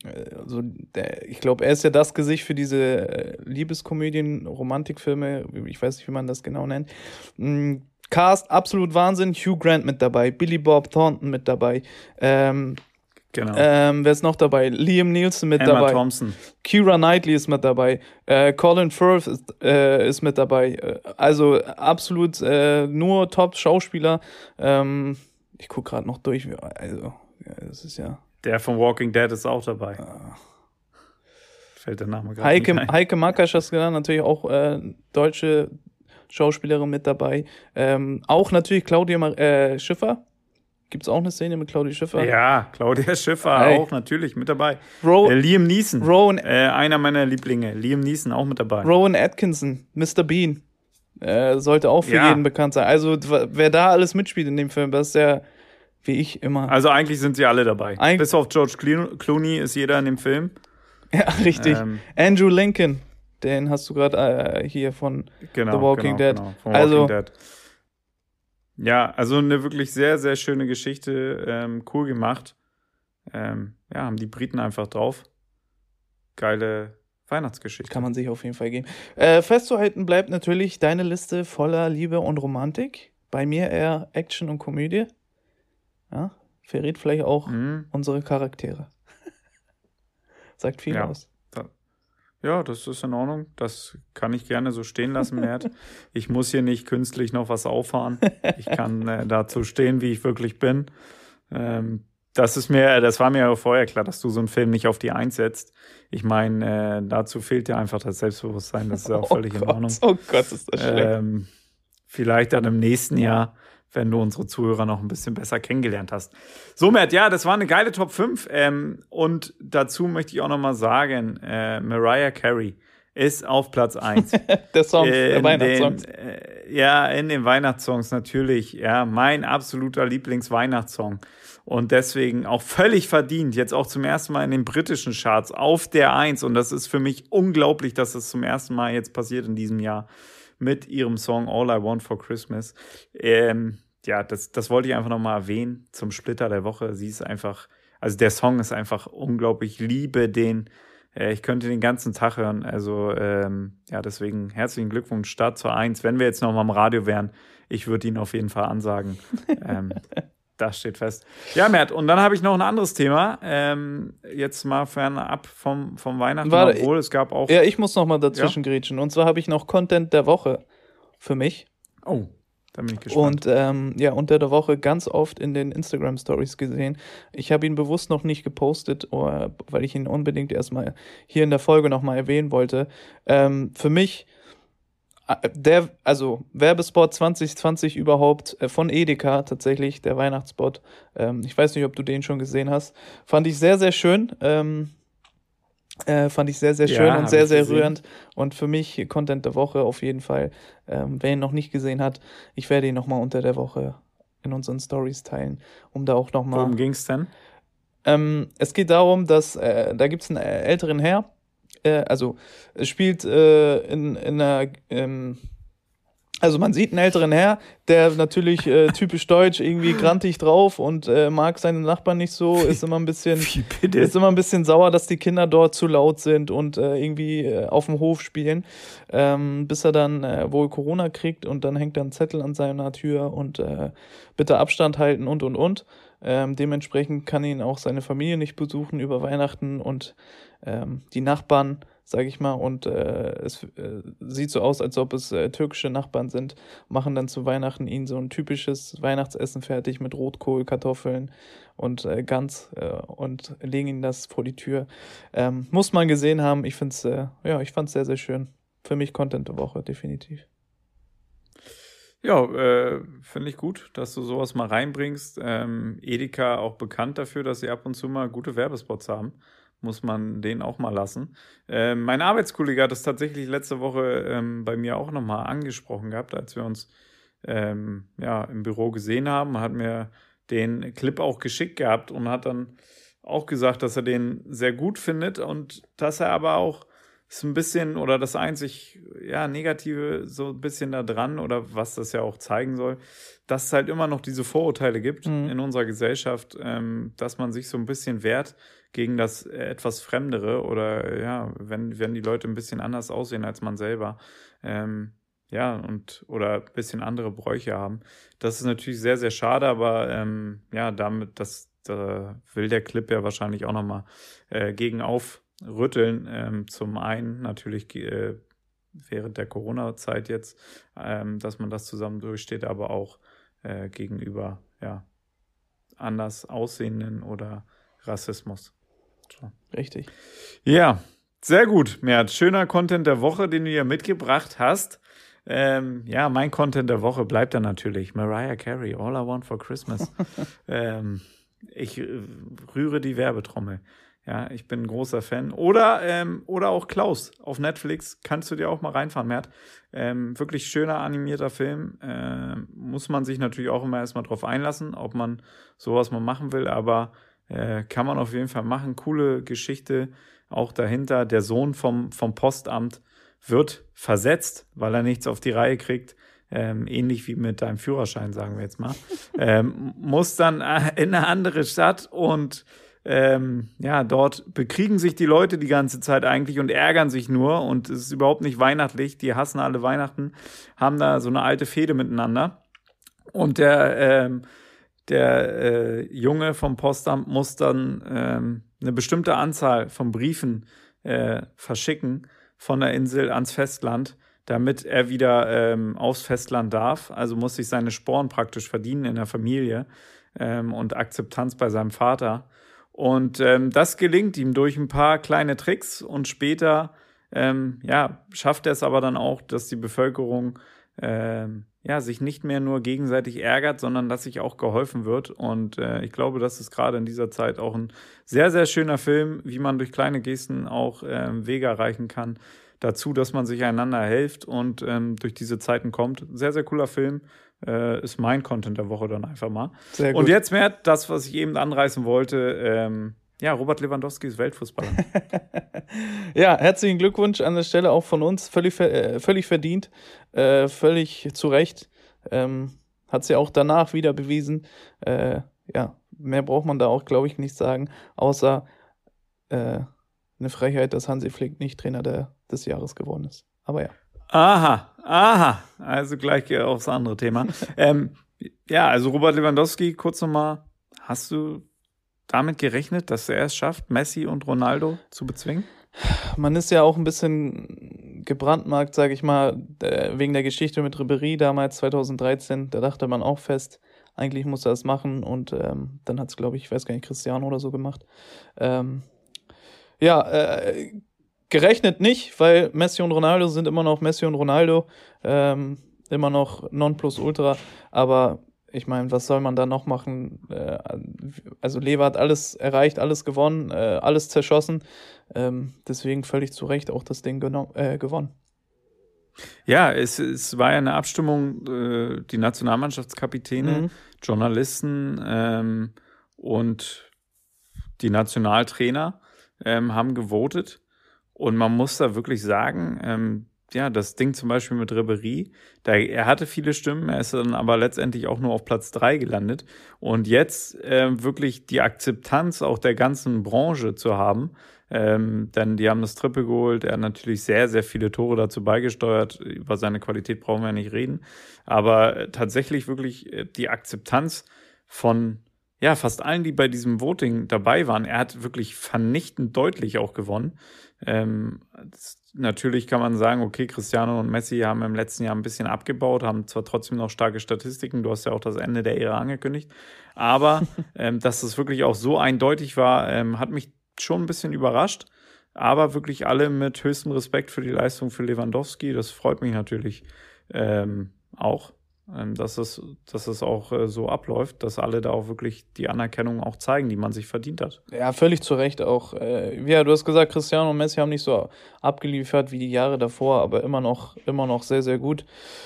ich glaube, er ist ja das Gesicht für diese Liebeskomödien, Romantikfilme, ich weiß nicht, wie man das genau nennt. Cast, absolut Wahnsinn, Hugh Grant mit dabei, Billy Bob Thornton mit dabei, Genau. wer ist noch dabei? Liam Neeson mit Emma dabei. Thompson. Keira Knightley ist mit dabei. Colin Firth ist mit dabei. Also absolut nur Top-Schauspieler. Ich gucke gerade noch durch. Also, ja, das ist ja. Der von Walking Dead ist auch dabei. Fällt der Name gerade nicht ein. Heike Makatsch hast du genannt, natürlich auch deutsche Schauspielerin mit dabei. Auch natürlich Claudia Schiffer. Gibt es auch eine Szene mit Claudia Schiffer? Ja, Claudia Schiffer auch natürlich mit dabei. Liam Neeson, einer meiner Lieblinge. Liam Neeson auch mit dabei. Rowan Atkinson, Mr. Bean. Sollte auch für jeden bekannt sein. Also wer da alles mitspielt in dem Film, das ist ja, wie ich immer. Also eigentlich sind sie alle dabei. Bis auf George Clooney ist jeder in dem Film. Ja, richtig. Andrew Lincoln, den hast du gerade hier von The Walking Dead. Genau, von Walking Dead. Ja, also eine wirklich sehr, sehr schöne Geschichte, cool gemacht. Ja, haben die Briten einfach drauf. Geile Weihnachtsgeschichte. Kann man sich auf jeden Fall geben. Festzuhalten bleibt natürlich deine Liste voller Liebe und Romantik. Bei mir eher Action und Komödie. Ja, verrät vielleicht auch unsere Charaktere. Sagt viel aus. Ja, das ist in Ordnung. Das kann ich gerne so stehen lassen, Mert. Ich muss hier nicht künstlich noch was auffahren. Ich kann dazu stehen, wie ich wirklich bin. Das war mir ja vorher klar, dass du so einen Film nicht auf die 1 setzt. Ich meine, dazu fehlt dir einfach das Selbstbewusstsein. Das ist ja auch völlig in Ordnung. Oh Gott, ist das schlecht. Vielleicht dann im nächsten Jahr, wenn du unsere Zuhörer noch ein bisschen besser kennengelernt hast. So, Mert, ja, das war eine geile Top 5. Und dazu möchte ich auch noch mal sagen, Mariah Carey ist auf Platz 1. Der Song, der Weihnachtssong. In den Weihnachtssongs natürlich. Ja, mein absoluter Lieblingsweihnachtssong. Und deswegen auch völlig verdient, jetzt auch zum ersten Mal in den britischen Charts auf der 1. Und das ist für mich unglaublich, dass das zum ersten Mal jetzt passiert in diesem Jahr mit ihrem Song All I Want for Christmas. Ja, das wollte ich einfach nochmal erwähnen zum Splitter der Woche. Sie ist einfach, also der Song ist einfach unglaublich. Ich liebe den. Ich könnte den ganzen Tag hören. Also, ja, deswegen herzlichen Glückwunsch, Start zur 1. Wenn wir jetzt nochmal im Radio wären, ich würde ihn auf jeden Fall ansagen. Das steht fest. Ja, Mert, und dann habe ich noch ein anderes Thema. Jetzt mal fernab vom Weihnachten, obwohl es gab auch... Ja, ich muss noch mal dazwischen grätschen. Und zwar habe ich noch Content der Woche für mich. Oh, da bin ich gespannt. Und unter der Woche ganz oft in den Instagram-Stories gesehen. Ich habe ihn bewusst noch nicht gepostet, weil ich ihn unbedingt erstmal hier in der Folge noch mal erwähnen wollte. Für mich... Werbespot 2020 überhaupt von Edeka tatsächlich, der Weihnachtsspot. Ich weiß nicht, ob du den schon gesehen hast. Fand ich sehr, sehr schön. Schön und sehr, sehr rührend. Und für mich Content der Woche auf jeden Fall. Wer ihn noch nicht gesehen hat, ich werde ihn nochmal unter der Woche in unseren Stories teilen, um da auch nochmal... Worum ging es denn? Es geht darum, dass da gibt es einen älteren Herr, also es spielt in einer... Also man sieht einen älteren Herr, der natürlich typisch deutsch, irgendwie grantig drauf und mag seine Nachbarn nicht so, ist immer ein bisschen sauer, dass die Kinder dort zu laut sind und irgendwie auf dem Hof spielen, bis er dann wohl Corona kriegt und dann hängt da ein Zettel an seiner Tür und bitte Abstand halten und. Dementsprechend kann ihn auch seine Familie nicht besuchen über Weihnachten und die Nachbarn, sage ich mal, und es sieht so aus, als ob es türkische Nachbarn sind, machen dann zu Weihnachten ihn so ein typisches Weihnachtsessen fertig mit Rotkohl, Kartoffeln und Gans und legen ihn das vor die Tür. Muss man gesehen haben, ich fand's sehr, sehr schön. Für mich Content der Woche, definitiv. Ja, finde ich gut, dass du sowas mal reinbringst. Edeka auch bekannt dafür, dass sie ab und zu mal gute Werbespots haben. Muss man den auch mal lassen. Mein Arbeitskollege hat das tatsächlich letzte Woche bei mir auch nochmal angesprochen gehabt, als wir uns im Büro gesehen haben, hat mir den Clip auch geschickt gehabt und hat dann auch gesagt, dass er den sehr gut findet und dass er aber auch ist ein bisschen oder das einzig Negative so ein bisschen da dran oder was das ja auch zeigen soll, dass es halt immer noch diese Vorurteile gibt in unserer Gesellschaft, dass man sich so ein bisschen wehrt gegen das etwas Fremdere oder wenn die Leute ein bisschen anders aussehen als man selber oder ein bisschen andere Bräuche haben. Das ist natürlich sehr, sehr schade, aber da will der Clip ja wahrscheinlich auch nochmal gegen aufrütteln. Zum einen natürlich während der Corona-Zeit jetzt, dass man das zusammen durchsteht, aber auch gegenüber anders aussehenden oder Rassismus. So. Richtig. Ja, sehr gut, Mert. Schöner Content der Woche, den du hier mitgebracht hast. Mein Content der Woche bleibt dann natürlich Mariah Carey, All I Want for Christmas. Ich rühre die Werbetrommel. Ja, ich bin ein großer Fan. Oder auch Klaus auf Netflix. Kannst du dir auch mal reinfahren, Mert. Wirklich schöner animierter Film. Muss man sich natürlich auch immer erstmal drauf einlassen, ob man sowas mal machen will. Aber kann man auf jeden Fall machen. Coole Geschichte auch dahinter. Der Sohn vom Postamt wird versetzt, weil er nichts auf die Reihe kriegt. Ähnlich wie mit deinem Führerschein, sagen wir jetzt mal. Muss dann in eine andere Stadt und dort bekriegen sich die Leute die ganze Zeit eigentlich und ärgern sich nur und es ist überhaupt nicht weihnachtlich. Die hassen alle Weihnachten, haben da so eine alte Fehde miteinander. Und der Junge vom Postamt muss dann eine bestimmte Anzahl von Briefen verschicken von der Insel ans Festland, damit er wieder aufs Festland darf. Also muss sich seine Sporen praktisch verdienen in der Familie und Akzeptanz bei seinem Vater. Und das gelingt ihm durch ein paar kleine Tricks und später schafft er es aber dann auch, dass die Bevölkerung sich nicht mehr nur gegenseitig ärgert, sondern dass sich auch geholfen wird. Und ich glaube, das ist gerade in dieser Zeit auch ein sehr, sehr schöner Film, wie man durch kleine Gesten auch Wege erreichen kann. Dazu, dass man sich einander hilft und durch diese Zeiten kommt. Sehr, sehr cooler Film. Ist mein Content der Woche dann einfach mal. Sehr gut. Und jetzt mehr das, was ich eben anreißen wollte. Robert Lewandowski ist Weltfußballer. Ja, herzlichen Glückwunsch an der Stelle auch von uns. Völlig verdient, völlig zu Recht. Hat sie auch danach wieder bewiesen. Mehr braucht man da auch, glaube ich, nicht sagen, außer eine Frechheit, dass Hansi Flick nicht Trainer des Jahres geworden ist. Aber ja. Aha. Also gleich aufs andere Thema. Also Robert Lewandowski, kurz nochmal, hast du damit gerechnet, dass er es schafft, Messi und Ronaldo zu bezwingen? Man ist ja auch ein bisschen gebrandmarkt, sage ich mal, wegen der Geschichte mit Ribéry damals 2013. Da dachte man auch fest, eigentlich muss er es machen und dann hat es, glaube ich weiß gar nicht, Cristiano oder so gemacht. Gerechnet nicht, weil Messi und Ronaldo sind immer noch Messi und Ronaldo, immer noch Nonplusultra, aber ich meine, was soll man da noch machen? Also Lever hat alles erreicht, alles gewonnen, alles zerschossen, deswegen völlig zu Recht auch das Ding gewonnen. Ja, es war ja eine Abstimmung, die Nationalmannschaftskapitäne, Journalisten und die Nationaltrainer haben gewotet. Und man muss da wirklich sagen, ja, das Ding zum Beispiel mit Ribéry, er hatte viele Stimmen, er ist dann aber letztendlich auch nur auf Platz 3 gelandet. Und jetzt wirklich die Akzeptanz auch der ganzen Branche zu haben, denn die haben das Triple geholt, er hat natürlich sehr, sehr viele Tore dazu beigesteuert, über seine Qualität brauchen wir ja nicht reden, aber tatsächlich wirklich die Akzeptanz von ja, fast allen, die bei diesem Voting dabei waren, er hat wirklich vernichtend deutlich auch gewonnen. Natürlich kann man sagen, okay, Cristiano und Messi haben im letzten Jahr ein bisschen abgebaut, haben zwar trotzdem noch starke Statistiken, du hast ja auch das Ende der Ära angekündigt, aber dass es wirklich auch so eindeutig war, hat mich schon ein bisschen überrascht, aber wirklich alle mit höchstem Respekt für die Leistung für Lewandowski, das freut mich natürlich auch. Dass es auch so abläuft, dass alle da auch wirklich die Anerkennung auch zeigen, die man sich verdient hat. Ja, völlig zu Recht auch. Ja, du hast gesagt, Cristiano und Messi haben nicht so abgeliefert wie die Jahre davor, aber immer noch sehr, sehr gut.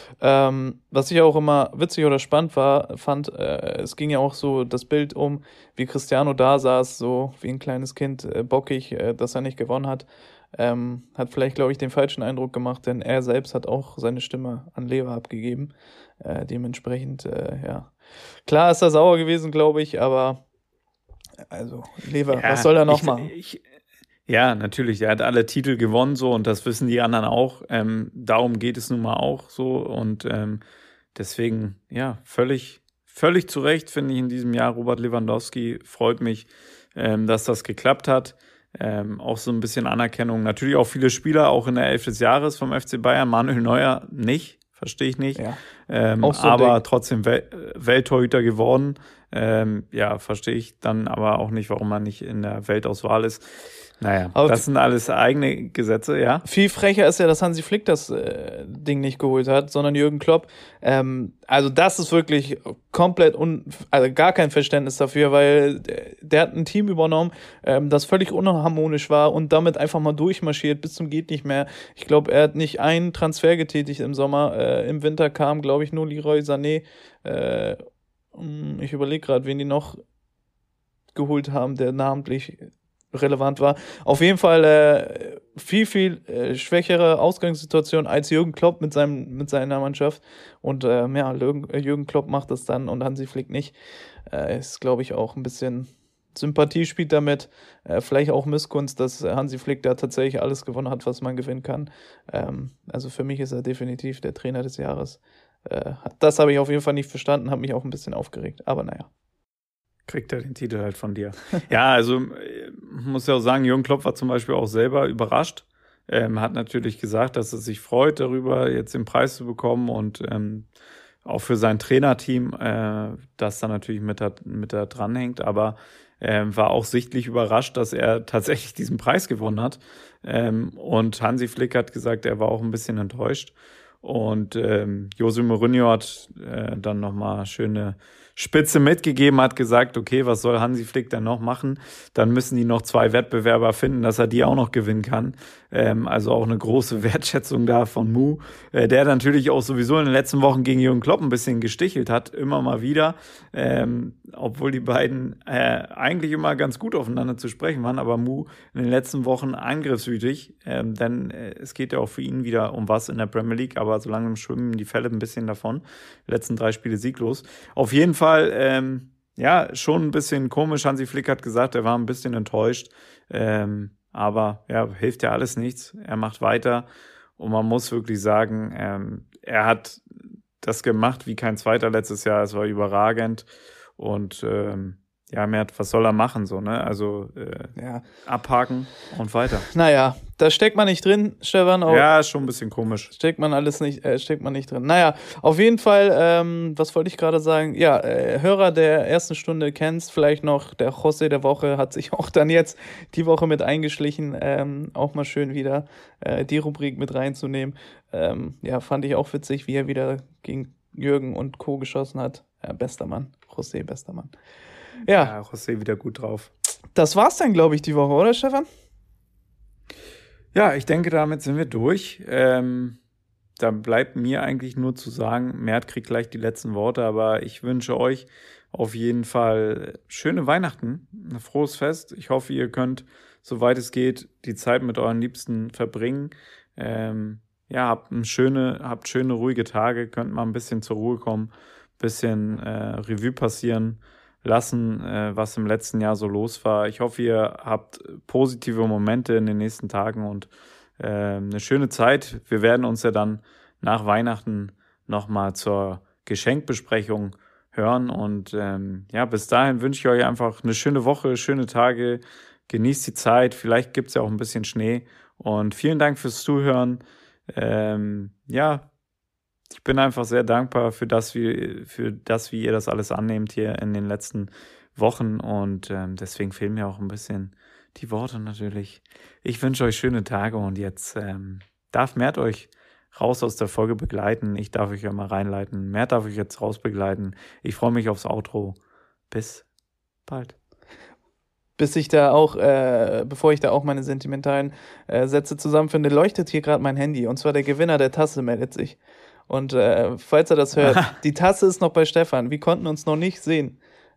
Was ich auch immer witzig oder spannend fand, es ging ja auch so das Bild um, wie Cristiano da saß, so wie ein kleines Kind, bockig, dass er nicht gewonnen hat. Hat vielleicht, glaube ich, den falschen Eindruck gemacht, denn er selbst hat auch seine Stimme an Lever abgegeben. Dementsprechend, ja. Klar ist er sauer gewesen, glaube ich, aber also Lever, ja, was soll er noch machen? Ja, natürlich, er hat alle Titel gewonnen so und das wissen die anderen auch. Darum geht es nun mal auch so und deswegen, ja, völlig zu Recht finde ich in diesem Jahr Robert Lewandowski. Freut mich, dass das geklappt hat. Auch so ein bisschen Anerkennung. Natürlich auch viele Spieler, auch in der 11. des Jahres vom FC Bayern. Manuel Neuer nicht, verstehe ich nicht. Ja, so aber trotzdem Welttorhüter geworden. Ja, verstehe ich dann aber auch nicht, warum er nicht in der Weltauswahl ist. Naja, aber das sind alles eigene Gesetze, ja. Viel frecher ist ja, dass Hansi Flick das Ding nicht geholt hat, sondern Jürgen Klopp. Also das ist wirklich komplett also gar kein Verständnis dafür, weil der hat ein Team übernommen, das völlig unharmonisch war und damit einfach mal durchmarschiert bis zum geht nicht mehr. Ich glaube, er hat nicht einen Transfer getätigt im Sommer. Im Winter kam, glaube ich, nur Leroy Sané. Ich überlege gerade, wen die noch geholt haben, der namentlich relevant war. Auf jeden Fall viel schwächere Ausgangssituation als Jürgen Klopp mit seiner Mannschaft. Und ja, Jürgen Klopp macht das dann und Hansi Flick nicht. Ist, glaube ich, auch ein bisschen Sympathie spielt damit. Vielleicht auch Missgunst, dass Hansi Flick da tatsächlich alles gewonnen hat, was man gewinnen kann. Also für mich ist er definitiv der Trainer des Jahres. Das habe ich auf jeden Fall nicht verstanden, hat mich auch ein bisschen aufgeregt. Aber naja. Kriegt er den Titel halt von dir. Ja, also muss ja auch sagen, Jürgen Klopp war zum Beispiel auch selber überrascht. Hat natürlich gesagt, dass er sich freut darüber, jetzt den Preis zu bekommen und auch für sein Trainerteam, das da natürlich mit da dranhängt, aber war auch sichtlich überrascht, dass er tatsächlich diesen Preis gewonnen hat. Und Hansi Flick hat gesagt, er war auch ein bisschen enttäuscht. Und José Mourinho hat dann nochmal schöne Spitze mitgegeben, hat gesagt, okay, was soll Hansi Flick denn noch machen? Dann müssen die noch 2 Wettbewerber finden, dass er die auch noch gewinnen kann. Also auch eine große Wertschätzung da von Mu, der natürlich auch sowieso in den letzten Wochen gegen Jürgen Klopp ein bisschen gestichelt hat, immer mal wieder, obwohl die beiden eigentlich immer ganz gut aufeinander zu sprechen waren, aber Mu in den letzten Wochen angriffswütig, denn es geht ja auch für ihn wieder um was in der Premier League, aber so langsam schwimmen die Fälle ein bisschen davon. Die letzten 3 Spiele sieglos. Auf jeden Fall, ja, schon ein bisschen komisch. Hansi Flick hat gesagt, er war ein bisschen enttäuscht. Aber ja, hilft ja alles nichts. Er macht weiter. Und man muss wirklich sagen, er hat das gemacht wie kein zweiter letztes Jahr. Es war überragend. Und ja, was soll er machen, so, ne? Also ja. Abhaken und weiter. Naja, da steckt man nicht drin, Stefan. Ja, ist schon ein bisschen komisch. Steckt man nicht drin. Naja, auf jeden Fall, was wollte ich gerade sagen? Ja, Hörer der ersten Stunde kennst vielleicht noch, der José der Woche hat sich auch dann jetzt die Woche mit eingeschlichen. Auch mal schön wieder die Rubrik mit reinzunehmen. Ja, fand ich auch witzig, wie er wieder gegen Jürgen und Co. geschossen hat. Ja, bester Mann. José, bester Mann. Ja, José wieder gut drauf. Das war's dann, glaube ich, die Woche, oder Stefan? Ja, ich denke, damit sind wir durch. da bleibt mir eigentlich nur zu sagen, Mert kriegt gleich die letzten Worte, aber ich wünsche euch auf jeden Fall schöne Weihnachten, ein frohes Fest. Ich hoffe, ihr könnt, soweit es geht, die Zeit mit euren Liebsten verbringen. Habt schöne, ruhige Tage, könnt mal ein bisschen zur Ruhe kommen, bisschen Revue passieren lassen, was im letzten Jahr so los war. Ich hoffe, ihr habt positive Momente in den nächsten Tagen und eine schöne Zeit. Wir werden uns ja dann nach Weihnachten nochmal zur Geschenkbesprechung hören und bis dahin wünsche ich euch einfach eine schöne Woche, schöne Tage, genießt die Zeit, vielleicht gibt es ja auch ein bisschen Schnee und vielen Dank fürs Zuhören. Ich bin einfach sehr dankbar für das, wie ihr das alles annehmt hier in den letzten Wochen und deswegen fehlen mir auch ein bisschen die Worte natürlich. Ich wünsche euch schöne Tage und jetzt darf Mert euch raus aus der Folge begleiten. Ich darf euch ja mal reinleiten. Mert darf euch jetzt raus begleiten. Ich freue mich aufs Outro. Bis bald. Bevor ich da auch meine sentimentalen Sätze zusammenfinde, leuchtet hier gerade mein Handy. Und zwar der Gewinner der Tasse meldet sich. Und falls er das hört, die Tasse ist noch bei Stefan. Wir konnten uns noch nicht sehen.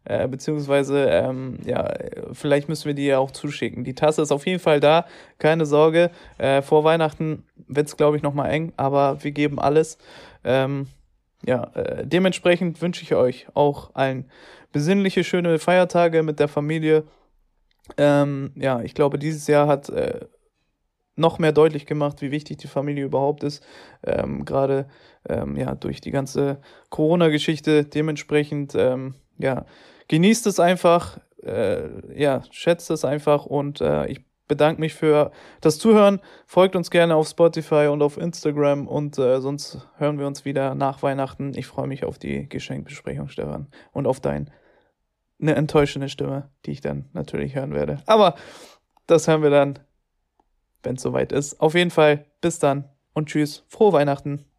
Vielleicht müssen wir die ja auch zuschicken. Die Tasse ist auf jeden Fall da, keine Sorge. Vor Weihnachten wird es, glaube ich, nochmal eng, aber wir geben alles. Dementsprechend wünsche ich euch auch allen besinnliche, schöne Feiertage mit der Familie. Ich glaube, dieses Jahr hat noch mehr deutlich gemacht, wie wichtig die Familie überhaupt ist. Gerade durch die ganze Corona-Geschichte. Dementsprechend, genießt es einfach, schätzt es einfach und ich bedanke mich für das Zuhören. Folgt uns gerne auf Spotify und auf Instagram und sonst hören wir uns wieder nach Weihnachten. Ich freue mich auf die Geschenkbesprechung, Stefan, und auf eine enttäuschende Stimme, die ich dann natürlich hören werde. Aber das hören wir dann, wenn es soweit ist. Auf jeden Fall, bis dann und tschüss, frohe Weihnachten.